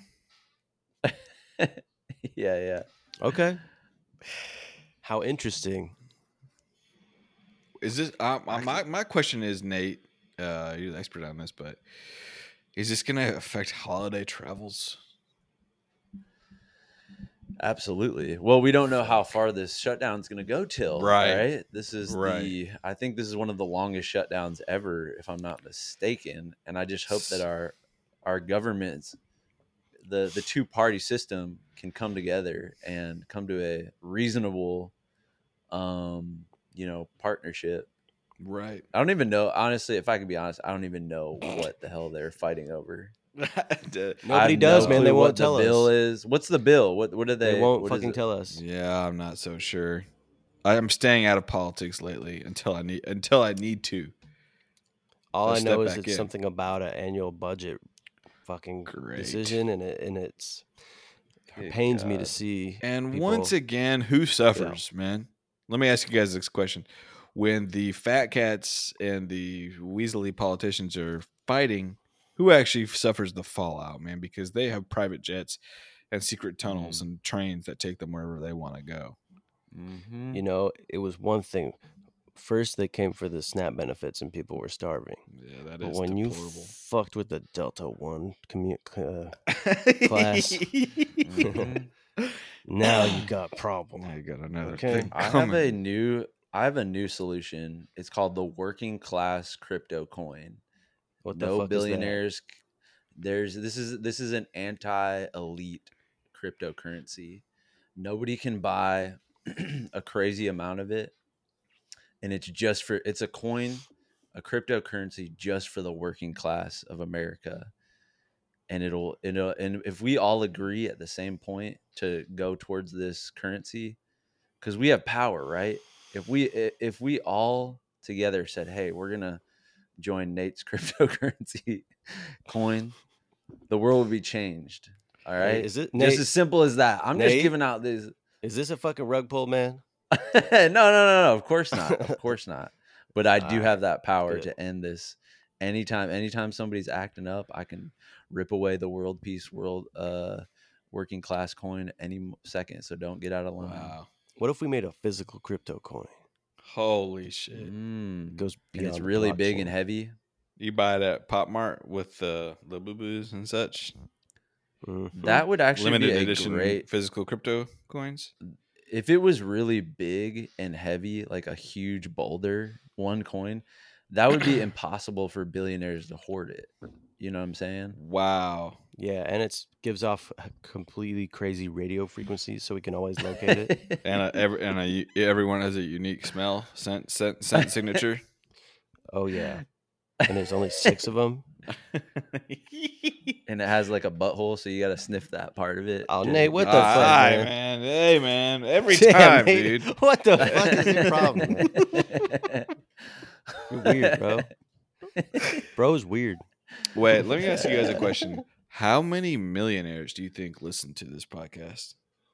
Yeah. Okay. How interesting. Is this my question is, Nate, you're the expert on this, but is this going to affect holiday travels? Absolutely. Well, we don't know how far this shutdown is going to go till. Right. This is Right. I think this is one of the longest shutdowns ever, if I'm not mistaken. And I just hope that our governments, the two-party system, can come together and come to a reasonable, partnership. Right. I don't even know. Honestly, if I can be honest, I don't even know what the hell they're fighting over. Nobody does, man. They clue won't what tell the bill us. is. What's the bill? What are they? They won't what is fucking it? tell us. Yeah, I'm not so sure. I'm staying out of politics lately until I need to. All I'll I know step is back it's in. something about an annual budget fucking Great. decision, and it Good pains me to God. see. And people- once again, who suffers, man? Let me ask you guys this question: when the fat cats and the weaselly politicians are fighting, who actually suffers the fallout, man? Because they have private jets and secret tunnels and trains that take them wherever they want to go. Mm-hmm. You know, it was one thing. First, they came for the SNAP benefits, and people were starving. Yeah, that But is when you deplorable. fucked with the Delta One class, Mhm. now you got problem. I got another Okay. thing I coming. have a new solution. It's called the working class crypto coin. What the No fuck billionaires. This is an anti-elite cryptocurrency. Nobody can buy a crazy amount of it, and it's a coin, a cryptocurrency just for the working class of America. And and if we all agree at the same point to go towards this currency, because we have power, right? If we all together said, "Hey, we're gonna join Nate's cryptocurrency coin," the world would be changed. All Hey, right, is it just Nate? as simple as that. I'm just Nate? giving out these. Is this a fucking rug pull, man? No. Of course not. Of course not. But I do All have right, that power good. to end this anytime somebody's acting up. I can rip away the world peace, working class coin any second. So don't get out of line. Wow. What if we made a physical crypto coin? Holy shit. It goes And beyond it's the really big blockchain. and heavy. You buy it at Pop Mart with the boo-boos and such. Mhm. That would actually Limited be a edition great. physical crypto coins. If it was really big and heavy, like a huge boulder, one coin, that would be impossible for billionaires to hoard it. You know what I'm saying? Wow. Yeah, and it gives off a completely crazy radio frequencies, so we can always locate it. And everyone has a unique smell, scent signature. Oh yeah, and there's only 6 of them. And it has like a butthole, so you got to sniff that part of it. Oh, to Nate, what get- the fuck, Aye, man? Hey, man. Every Damn, time, Nate, dude. What the fuck is your problem, man? You're weird, bro. Bro's weird. Wait, let me ask you guys a question. How many millionaires do you think listen to this podcast?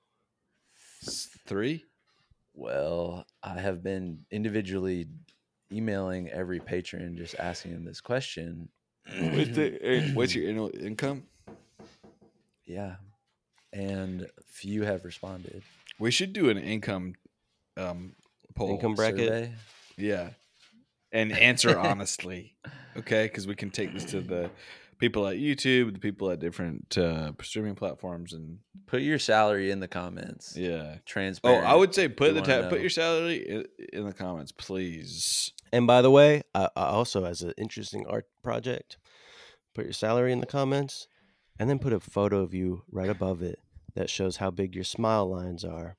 3? Well, I have been individually emailing every patron, just asking them this question. What's your annual income? Yeah, and few have responded. We should do an income poll. Income bracket. Survey. Yeah. And answer honestly. Okay? Because we can take this to the people at YouTube, the people at different streaming platforms, and Put your salary in the comments. yeah. Oh, Transparent. I would say We put wanna know. your salary in the comments, please. And by the way, I also, as an interesting art project, put your salary in the comments, and then put a photo of you right above it that shows how big your smile lines are.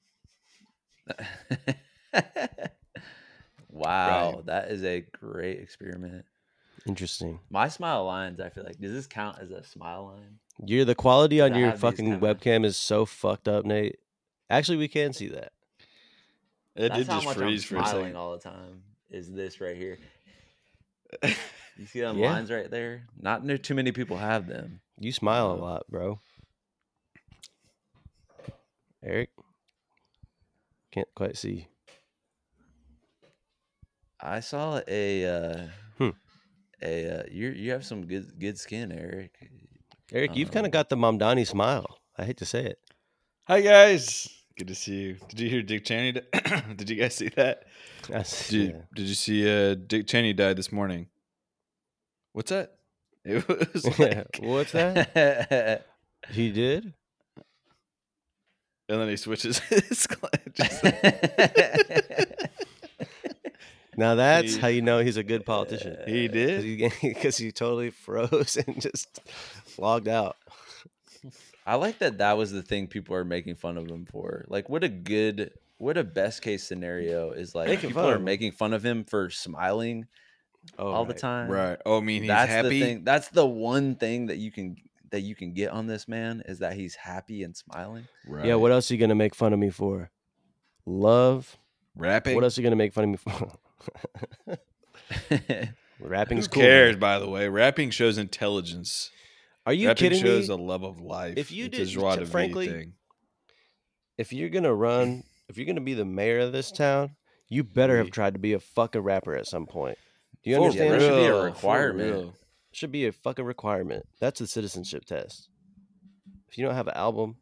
Wow, Right. that is a great experiment. Interesting. My smile lines, I feel like, does this count as a smile line? The quality on I your have these fucking kinda- webcam is so fucked up, Nate. Actually, we can see that. It That's did how just much freeze I'm for a smiling second. all the time. Is this right here? You see them Yeah. lines right there? Not too many people have them. You smile a Oh. lot, bro. Eric? Can't quite see. I saw you have some good skin, Eric. Eric, you've kind of got the Mamdani smile. I hate to say it. Hi guys. Good to see you. Did you hear Dick Cheney? Did you guys see that? Did you see Dick Cheney died this morning? What's that? It was like, What's that? He did? and then he switches his just, Now that's how you know he's a good politician. he did. Because he totally froze and just logged out. I like that was the thing people are making fun of him for. Like, what a best case scenario is like Making people fun are of him. making fun of him for smiling all the time. Right. Oh, I mean, he's That's happy. the thing. That's the one thing that you can get on this man is that he's happy and smiling. Right. Yeah, what else are you going to make fun of me for? Love? Rapping? What else are you going to make fun of me for? Rapping's Who cool. cares, man. by the way? Rapping shows intelligence. Are you Rapping kidding shows me? a love of life. If you It's did- a joie de frankly, vivre thing. If you're going to be the mayor of this town, You better have We- tried to be a fucking rapper at some point. Do you For understand? there should be a real, for requirement. real. Should be a fucking requirement. That's the citizenship test. If you don't have an album,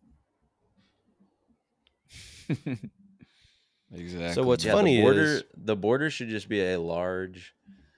Exactly. So what's Yeah, funny is- the border should just be a large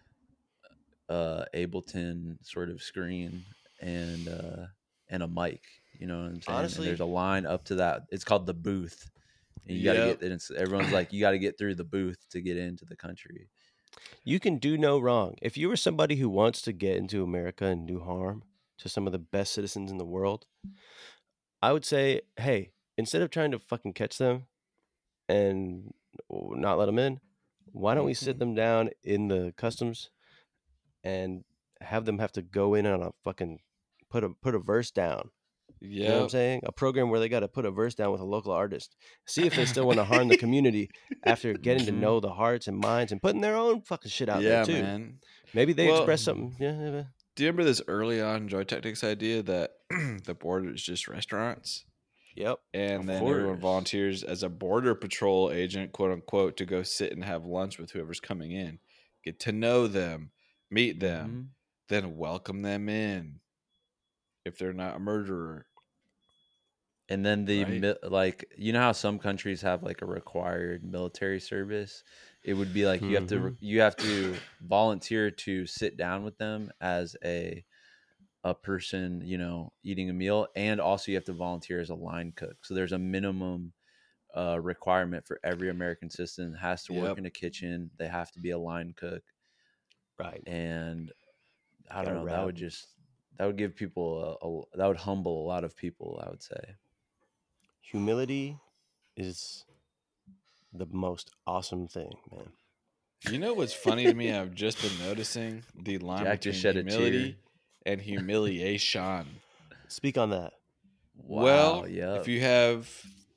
Ableton sort of screen and a mic. You know what I'm saying? Honestly- and there's a line up to that. It's called the booth. And you got to Yep. get. And everyone's like, you got to get through the booth to get into the country. you can do no wrong. If you were somebody who wants to get into America and do harm to some of the best citizens in the world, I would say, hey, instead of trying to fucking catch them and not let them in, why don't we sit them down in the customs and have them have to go in on a fucking put a verse down? You know what I'm Yep. saying? A program where they got to put a verse down with a local artist. See if they still want to harm the community after getting to Mhm. know the hearts and minds and putting their own fucking shit out Yeah, there too. man. Maybe they Well- express something. Yeah. Do you remember this early on Joy Tactics idea that the border is just restaurants? Yep. And Of then everyone course. volunteers as a border patrol agent, quote unquote, to go sit and have lunch with whoever's coming in, get to know them, meet them, Mhm. then welcome them in if they're not a murderer. And then Right. like, you know how some countries have like a required military service? It would be like you have to volunteer to sit down with them as a person, you know, eating a meal, and also you have to volunteer as a line cook. So there's a minimum requirement for every American citizen has to work Yep. in a kitchen. They have to be a line cook, Right. and I Gotta don't know. rap. That would give people that would humble a lot of people, I would say. Humility is the most awesome thing, man. You know what's funny to me? I've just been noticing the line Jack just between shed a tear. humility and humiliation. Speak on that. Well, yeah. if you have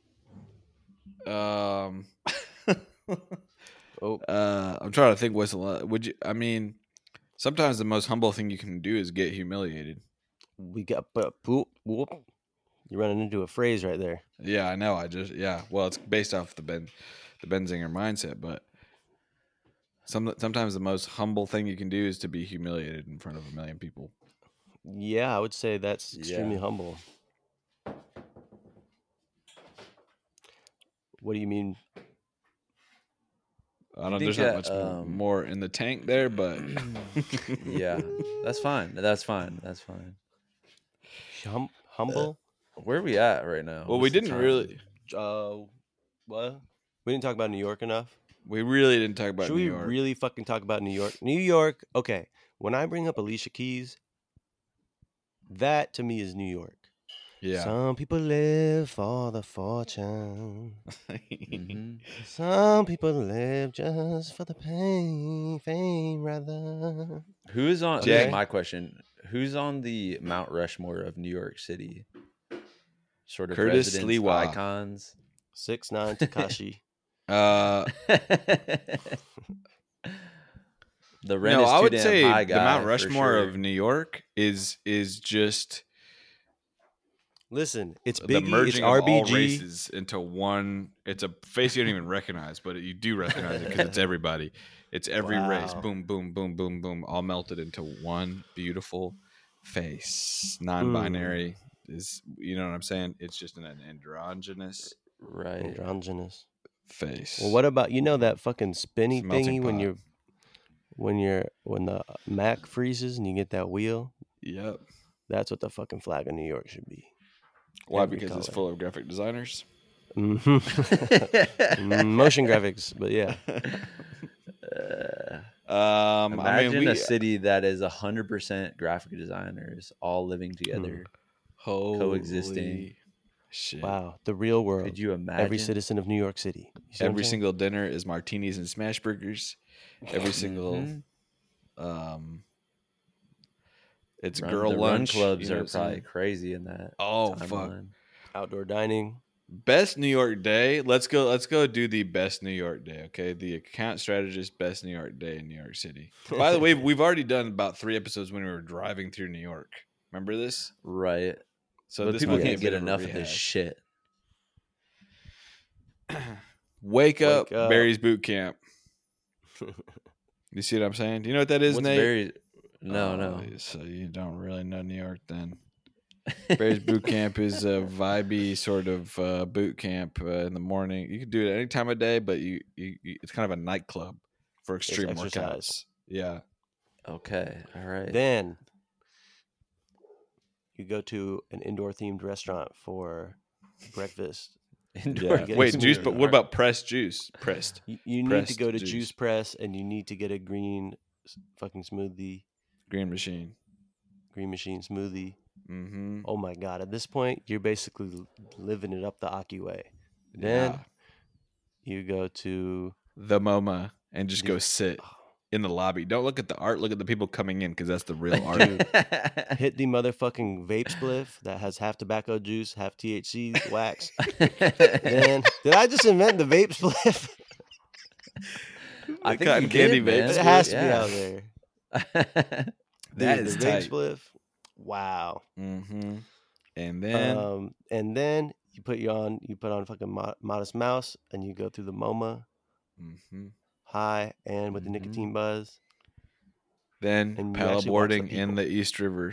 Oh, I'm trying to think what's a lot. Would you? I mean, sometimes the most humble thing you can do is get humiliated. we got whoop. You're running into a phrase right there. Yeah, I know. Well, it's based off the Benzinger mindset, but sometimes the most humble thing you can do is to be humiliated in front of a million people. Yeah, I would say that's extremely Yeah. humble. What do you mean? I don't. think There's not that, much more in the tank there, but Yeah, that's fine. That's fine. That's fine. Humble? Where are we at right now? Well, What's we the didn't time? really. What? We didn't talk about New York enough. We really didn't talk about Should New we York. really fucking talk about New York? New York. Okay, when I bring up Alicia Keys, that to me is New York. Yeah. Some people live for the fortune. Mhm. Some people live just for the fame rather. Who is on? Jack- Here's my question: Who's on the Mount Rushmore of New York City? Sort of Curtis residents, Lewa. icons. 6ix9ine Tekashi. The rent No, is I too would damn say high, the guy, Mount for Rushmore sure. of New York is just Listen, it's the Biggie, it's merging of all RBG. races into one. It's a face you don't even recognize, but you do recognize it because it's everybody. It's every race. Wow. Boom, boom, boom, boom, boom, all melted into one beautiful face. Non-binary is, you know what I'm saying? It's just an androgynous Right. Androgynous. face. Well, what about that fucking spinny It's a melting thingy when pot. when the Mac freezes and you get that wheel? Yep. That's what the fucking flag of New York should be. Why? Every Because it's color. full of graphic designers. Motion graphics, but yeah. Imagine a city that is 100% graphic designers all living together. coexisting. Holy shit. Wow, the real world. Could you imagine? Every citizen of New York City. You see what I'm Every saying? single dinner is martinis and smash burgers. Every single Mhm. it's Run- girl the lunch. run clubs you know are what I'm probably saying? crazy in that. Oh fuck. timeline. Outdoor dining. Best New York day. Let's go do the best New York day, okay? The account strategist best New York day in New York City. By the way, we've already done about 3 episodes when we were driving through New York. Remember this? Right. So But this people might be a can't bit get of a enough of this rehash. shit. Wake up, up. Barry's boot camp. You see what I'm saying? Do you know what that is, What's Nate? Barry's? No, no. So you don't really know New York then. Barry's boot camp is a vibey sort of boot camp in the morning. You can do it any time of day, but you it's kind of a nightclub for extreme exercise. workouts. Yeah. Okay, all right. Then you go to an indoor themed restaurant for breakfast. Indoor get Wait, some juice, more but what about pressed juice? Pressed. You need to Pressed go to juice. Juice Press and you need to get a green fucking smoothie, Green machine. green machine smoothie. Mm-hmm. Oh my god! At this point, you're basically living it up the Aki way. Then you go to the MoMA and just go sit in the lobby. Don't look at the art. Look at the people coming in because that's the real art. hit the motherfucking vape spliff that has half tobacco juice, half THC wax. Then did I just invent the vape spliff? I think cotton you candy did, vape man. It has to be Yeah. out there. That Dude, is the vape tight. spliff. Wow. Mm-hmm. And then you put on fucking Modest Mouse and you go through the MoMA mm-hmm. high and with the nicotine buzz. Then And you actually watch the paddleboarding in people. the East River.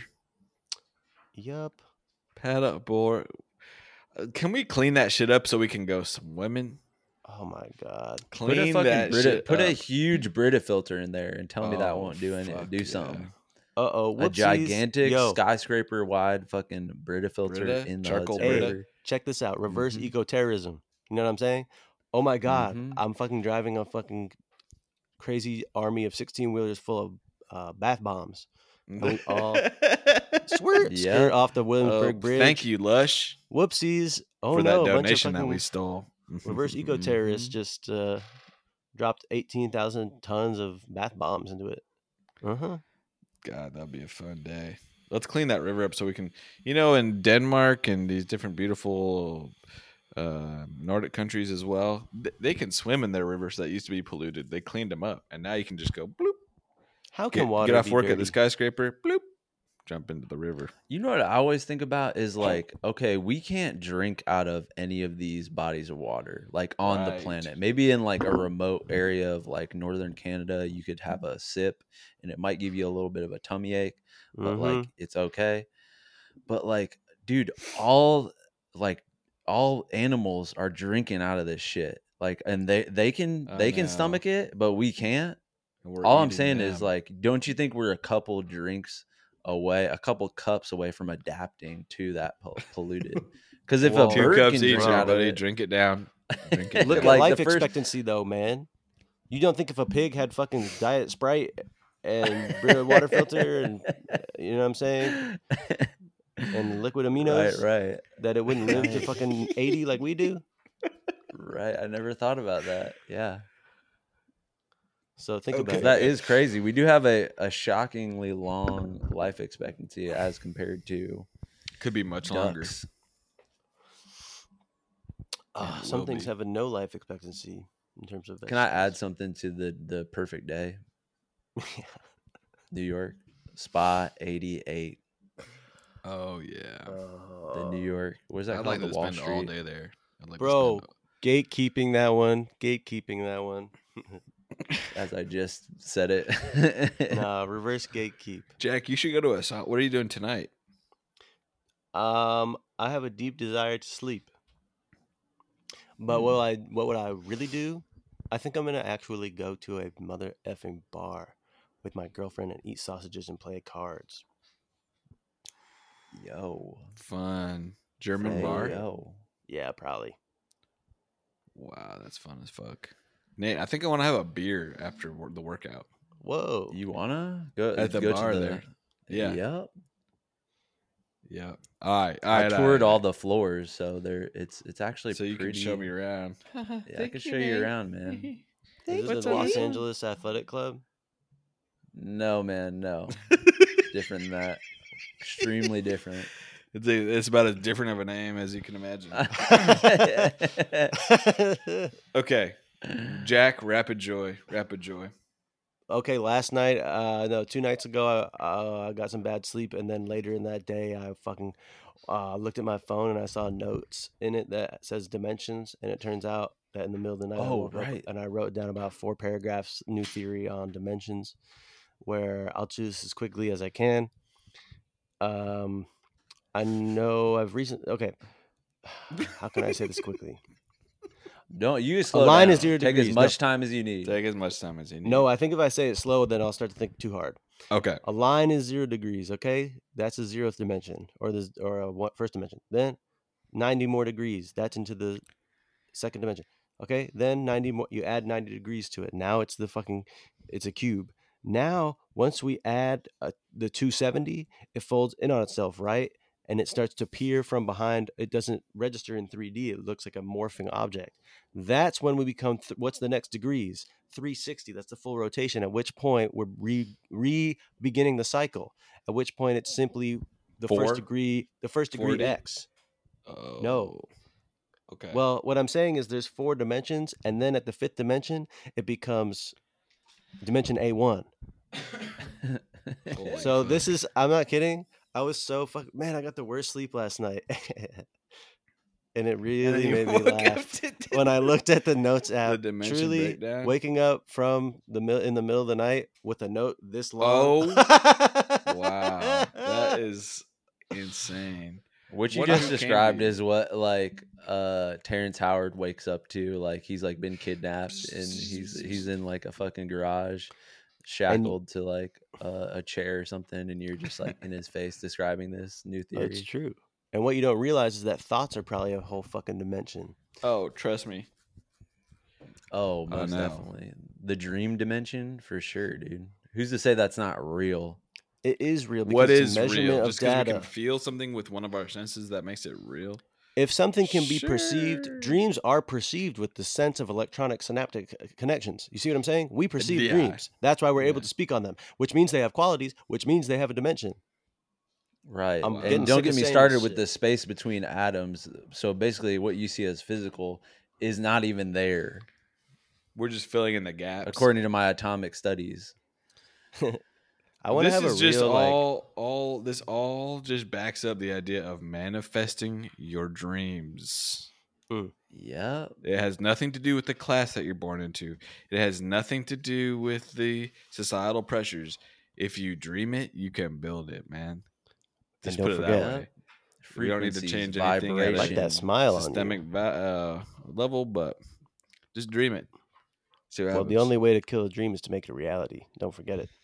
Yup. Paddleboard. Can we clean that shit up so we can go swimming? Oh my god. Clean Put a that fucking shit Brita, up. a huge Brita filter in there and tell me that Oh, won't do anything. fuck Do yeah. something. Uh-oh. A Whoopsies. gigantic Yo, skyscraper wide fucking Brita filter Brita? in the Charcoal Hudson Brita? River. check this out. Reverse Mhm. eco-terrorism. You know what I'm saying? Oh my god. Mhm. I'm fucking driving a fucking crazy army of 16-wheelers full of bath bombs. And we all skirt Yep. off the Williamsburg Bridge. Thank you, Lush, Whoopsies. Oh for no, that a bunch of donation that fucking we stole. reverse eco-terrorists Mhm. just dropped 18,000 tons of bath bombs into it. Uh-huh. God, that'd be a fun day. Let's clean that river up so we can, in Denmark and these different beautiful Nordic countries as well, they can swim in their rivers that used to be polluted. They cleaned them up, and now you can just go bloop. How can water Get off be work dirty? at the skyscraper, bloop, jump into the river. You know what I always think about is like, okay, we can't drink out of any of these bodies of water, like on the Right. planet. Maybe in like a remote area of like northern Canada, you could have a sip and it might give you a little bit of a tummy ache, but like it's okay. But like, dude, all animals are drinking out of this shit. Like, and they can know. stomach it, but we can't. We're All I'm eating saying is them. like, don't you think we're a couple drinks away, a couple cups away from adapting to that polluted? Because if Well, a 2 bird cups can each, drink out of everybody. it, Drink it down. Drink it Look down. at like life the first- expectancy, though, man. You don't think if a pig had fucking Diet Sprite and Brita water filter and, you know what I'm saying, and liquid aminos, right, that it wouldn't live to Right. fucking 80 like we do? right. I never thought about that. Yeah, So think Okay. about it. that is crazy. We do have a shockingly long life expectancy as compared to Could be much longer. ducks. Yeah, it Some will things be. have a no life expectancy in terms of Can I add vegetables. something to the perfect day? New York Spa 88. Oh yeah. The New York. Where's that I'd called? like The to Wall spend Street. all day there. I'd like Bro. to spend Gatekeeping that one. Gatekeeping that one. As I just said it. Nah, reverse gatekeep. Jack, you should go to a sauna. What are you doing tonight? I have a deep desire to sleep. But what would I really do? I think I'm gonna actually go to a mother effing bar with my girlfriend and eat sausages and play cards. Yo. Fun. German Hey, bar? yo. Yeah, probably. Wow, that's fun as fuck. Nate, I think I want to have a beer after the workout. Whoa. You wanna go At the go bar to the, there. Yeah. Yep. Yeah. All right. I toured all the floors, so it's actually So you pretty, can show me around. Yeah, I can show you around, man. Is What's this the up, Los man? Angeles Athletic Club? No, man, no. Different than that. Extremely different. It's about as different of a name as you can imagine. Okay. Jack, Rapid Joy. Rapid Joy. Okay, last night, no, 2 nights ago, I got some bad sleep, and then later in that day, I fucking looked at my phone and I saw notes in it that says dimensions, and it turns out that in the middle of the night I Oh, woke up right. and I wrote down about 4 paragraphs, new theory on dimensions, where I'll choose as quickly as I can. I know I've recently. Okay, how can I say this quickly? Don't you A slow line down. is 0 Take degrees. as No, much time as you need. Take as much time as you need. no, I think if I say it slow, then I'll start to think too hard. Okay. A line is 0 degrees. Okay, that's a 0th dimension, or first dimension. Then 90 more degrees. That's into the second dimension. Okay, then 90 more. You add 90 degrees to it. Now it's it's a cube. Now once we add the 270, it folds in on itself, right? And it starts to peer from behind. It doesn't register in 3D. It looks like a morphing object. That's when we become. What's the next degrees? 360. That's the full rotation. At which point we're beginning the cycle. At which point it's simply the first 4? degree. The first degree 40? x. Oh. No. Okay. Well, what I'm saying is there's 4 dimensions, and then at the 5th dimension, it becomes dimension A1. Holy So fuck. this is, I'm not kidding. I was so man, I got the worst sleep last night. And it really you made me woke up laugh today. when I looked at the notes app. dimension Truly breakdown? waking up from in the middle of the night with a note this long. Oh, wow. That is insane. What you What just who can described be? is what like Terrence Howard wakes up to. Like he's like been kidnapped and he's in like a fucking garage, shackled to like a chair or something, and you're just like in his face describing this new theory. That's true. And what you don't realize is that thoughts are probably a whole fucking dimension. Oh, trust me. Oh, most no. definitely. The dream dimension for sure, dude. Who's to say that's not real? It is real because What it's is a measurement real? of Just because we data. can feel something with one of our senses, that makes it real? If something can be perceived, Sure. dreams are perceived with the sense of electronic synaptic connections. You see what I'm saying? We perceive Yeah. dreams. That's why we're able Yeah. to speak on them, which means they have qualities, which means they have a dimension. Right. I'm Wow. getting And don't sick get of me saying started this with shit. the space between atoms. So basically what you see as physical is not even there, We're just filling in the gaps. according to my atomic studies. I want to have a This is just real all this all just backs up the idea of manifesting your dreams. Yeah. It has nothing to do with the class that you're born into. It has nothing to do with the societal pressures. If you dream it, you can build it, man. Just don't put it forget- that way. We don't need to Frequencies, change anything at I like a that smile on systemic you. level, but just dream it. See what Well, happens. the only way to kill a dream is to make it a reality. Don't forget it.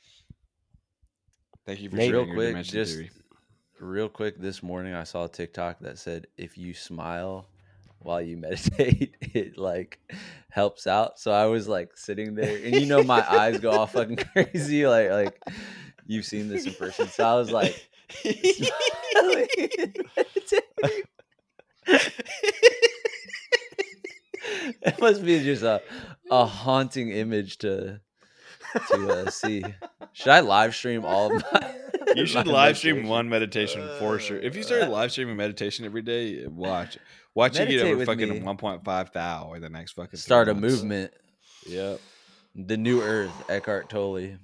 Thank you for Nate, sharing Real your quick, dimension just theory. real quick, this morning I saw a TikTok that said if you smile while you meditate, it like helps out. So I was like sitting there, and you know my eyes go all fucking crazy. Like you've seen this in person. So I was like, smiling and meditating. It must be just a haunting image to see. Should I live stream all of my? You should my live stream meditation? one meditation for sure. If you started live streaming meditation every day, watch you get Meditate over with fucking me. 1.5 thou in the next fucking 3 Start a months. movement. Yep. The New Earth, Eckhart Tolle.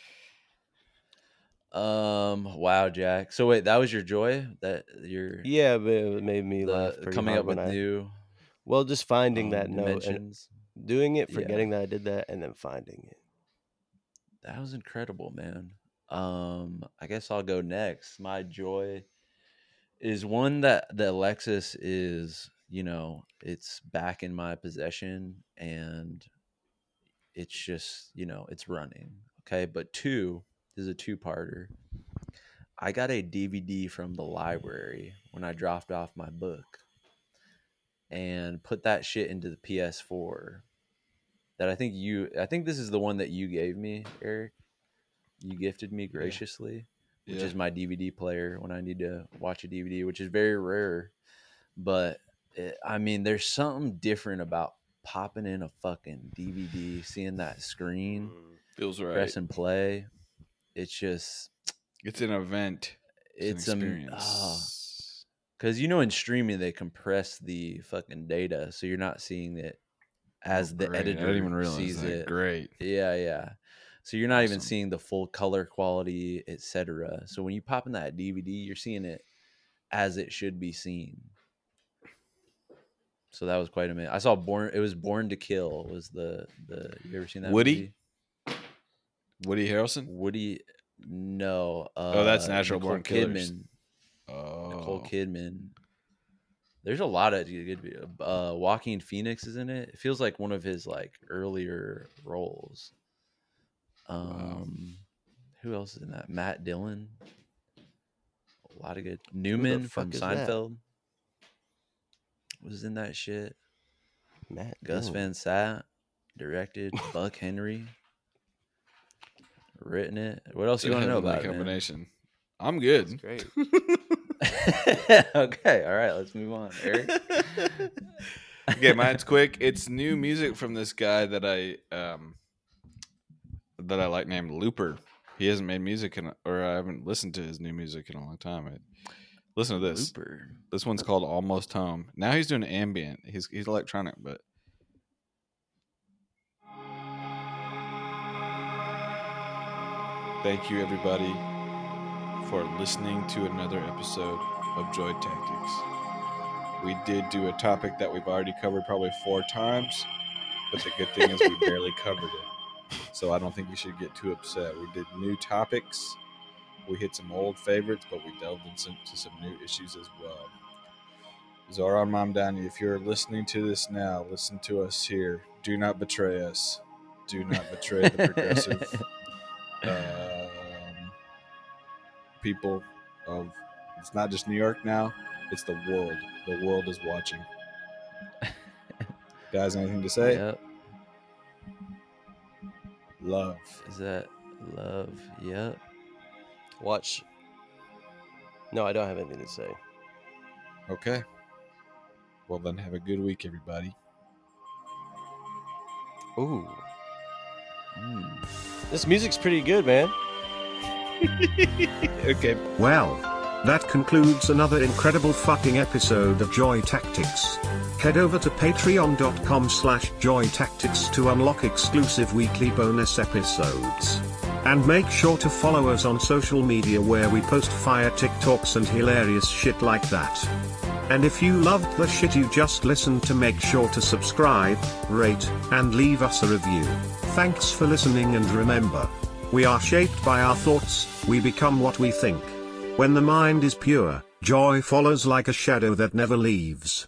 Wow, Jack. So wait, that was your joy? That your Yeah, but it made me laugh the pretty coming hard up with when new well, just finding that note and dimensions. doing it, Yeah. forgetting that I did that, and then finding it. That was incredible, man. I guess I'll go next. My joy is one that the Lexus is, it's back in my possession and it's just, it's running. Okay. But two, this is a two-parter. I got a DVD from the library when I dropped off my book and put that shit into the PS4 that I think this is the one that you gave me, Eric. You gifted me graciously, which is my DVD player when I need to watch a DVD, which is very rare. But there's something different about popping in a fucking DVD, seeing that screen, Feels right. press and play. It's just, It's an event. it's an experience. because in streaming they compress the fucking data, so you're not seeing it as the Great. editor I didn't even realize sees that. it. Great. Yeah. So you're not even Awesome. seeing the full color quality, etc. So when you pop in that DVD, you're seeing it as it should be seen. So that was quite a minute. I saw Born. It was Born to Kill. Was the you ever seen that? Woody? movie? Woody Harrelson? Woody? No. That's Natural Nicole Born Killers. Kidman. Oh. Nicole Kidman. There's a lot of good. Joaquin Phoenix is in it. It feels like one of his like earlier roles. Wow. Who else is in that? Matt Dillon. A lot of good. Newman from fuck is that? Seinfeld was in that shit. Matt Gus Dillon. Van Sant directed. Buck Henry written it. What else you want to know about it, man? combination? I'm good. That's great. Okay, all right, let's move on. Eric? Okay, mine's quick. It's new music from this guy that I like named Looper. He hasn't made music or I haven't listened to his new music in a long time. Listen to this. Looper. This one's called Almost Home. Now he's doing ambient. He's electronic, but thank you everybody for listening to another episode of Joy Tactics. We did do a topic that we've already covered probably 4 times, but the good thing is we barely covered it. So I don't think you should get too upset. We did new topics. We hit some old favorites, but we delved into some new issues as well. Zoran Mamdani, if you're listening to this now, listen to us here. Do not betray us. Do not betray the progressive people of, it's not just New York now, it's the world. The world is watching. Guys, anything to say? Yep. Love. Is that love? Yep. Watch. No, I don't have anything to say. Okay. Well, then have a good week, everybody. Ooh. This music's pretty good, man. Okay. Well, that concludes another incredible fucking episode of Joy Tactics. Head over to patreon.com/joytactics to unlock exclusive weekly bonus episodes. And make sure to follow us on social media where we post fire TikToks and hilarious shit like that. And if you loved the shit you just listened to, make sure to subscribe, rate, and leave us a review. Thanks for listening, and remember, we are shaped by our thoughts, we become what we think. When the mind is pure, joy follows like a shadow that never leaves.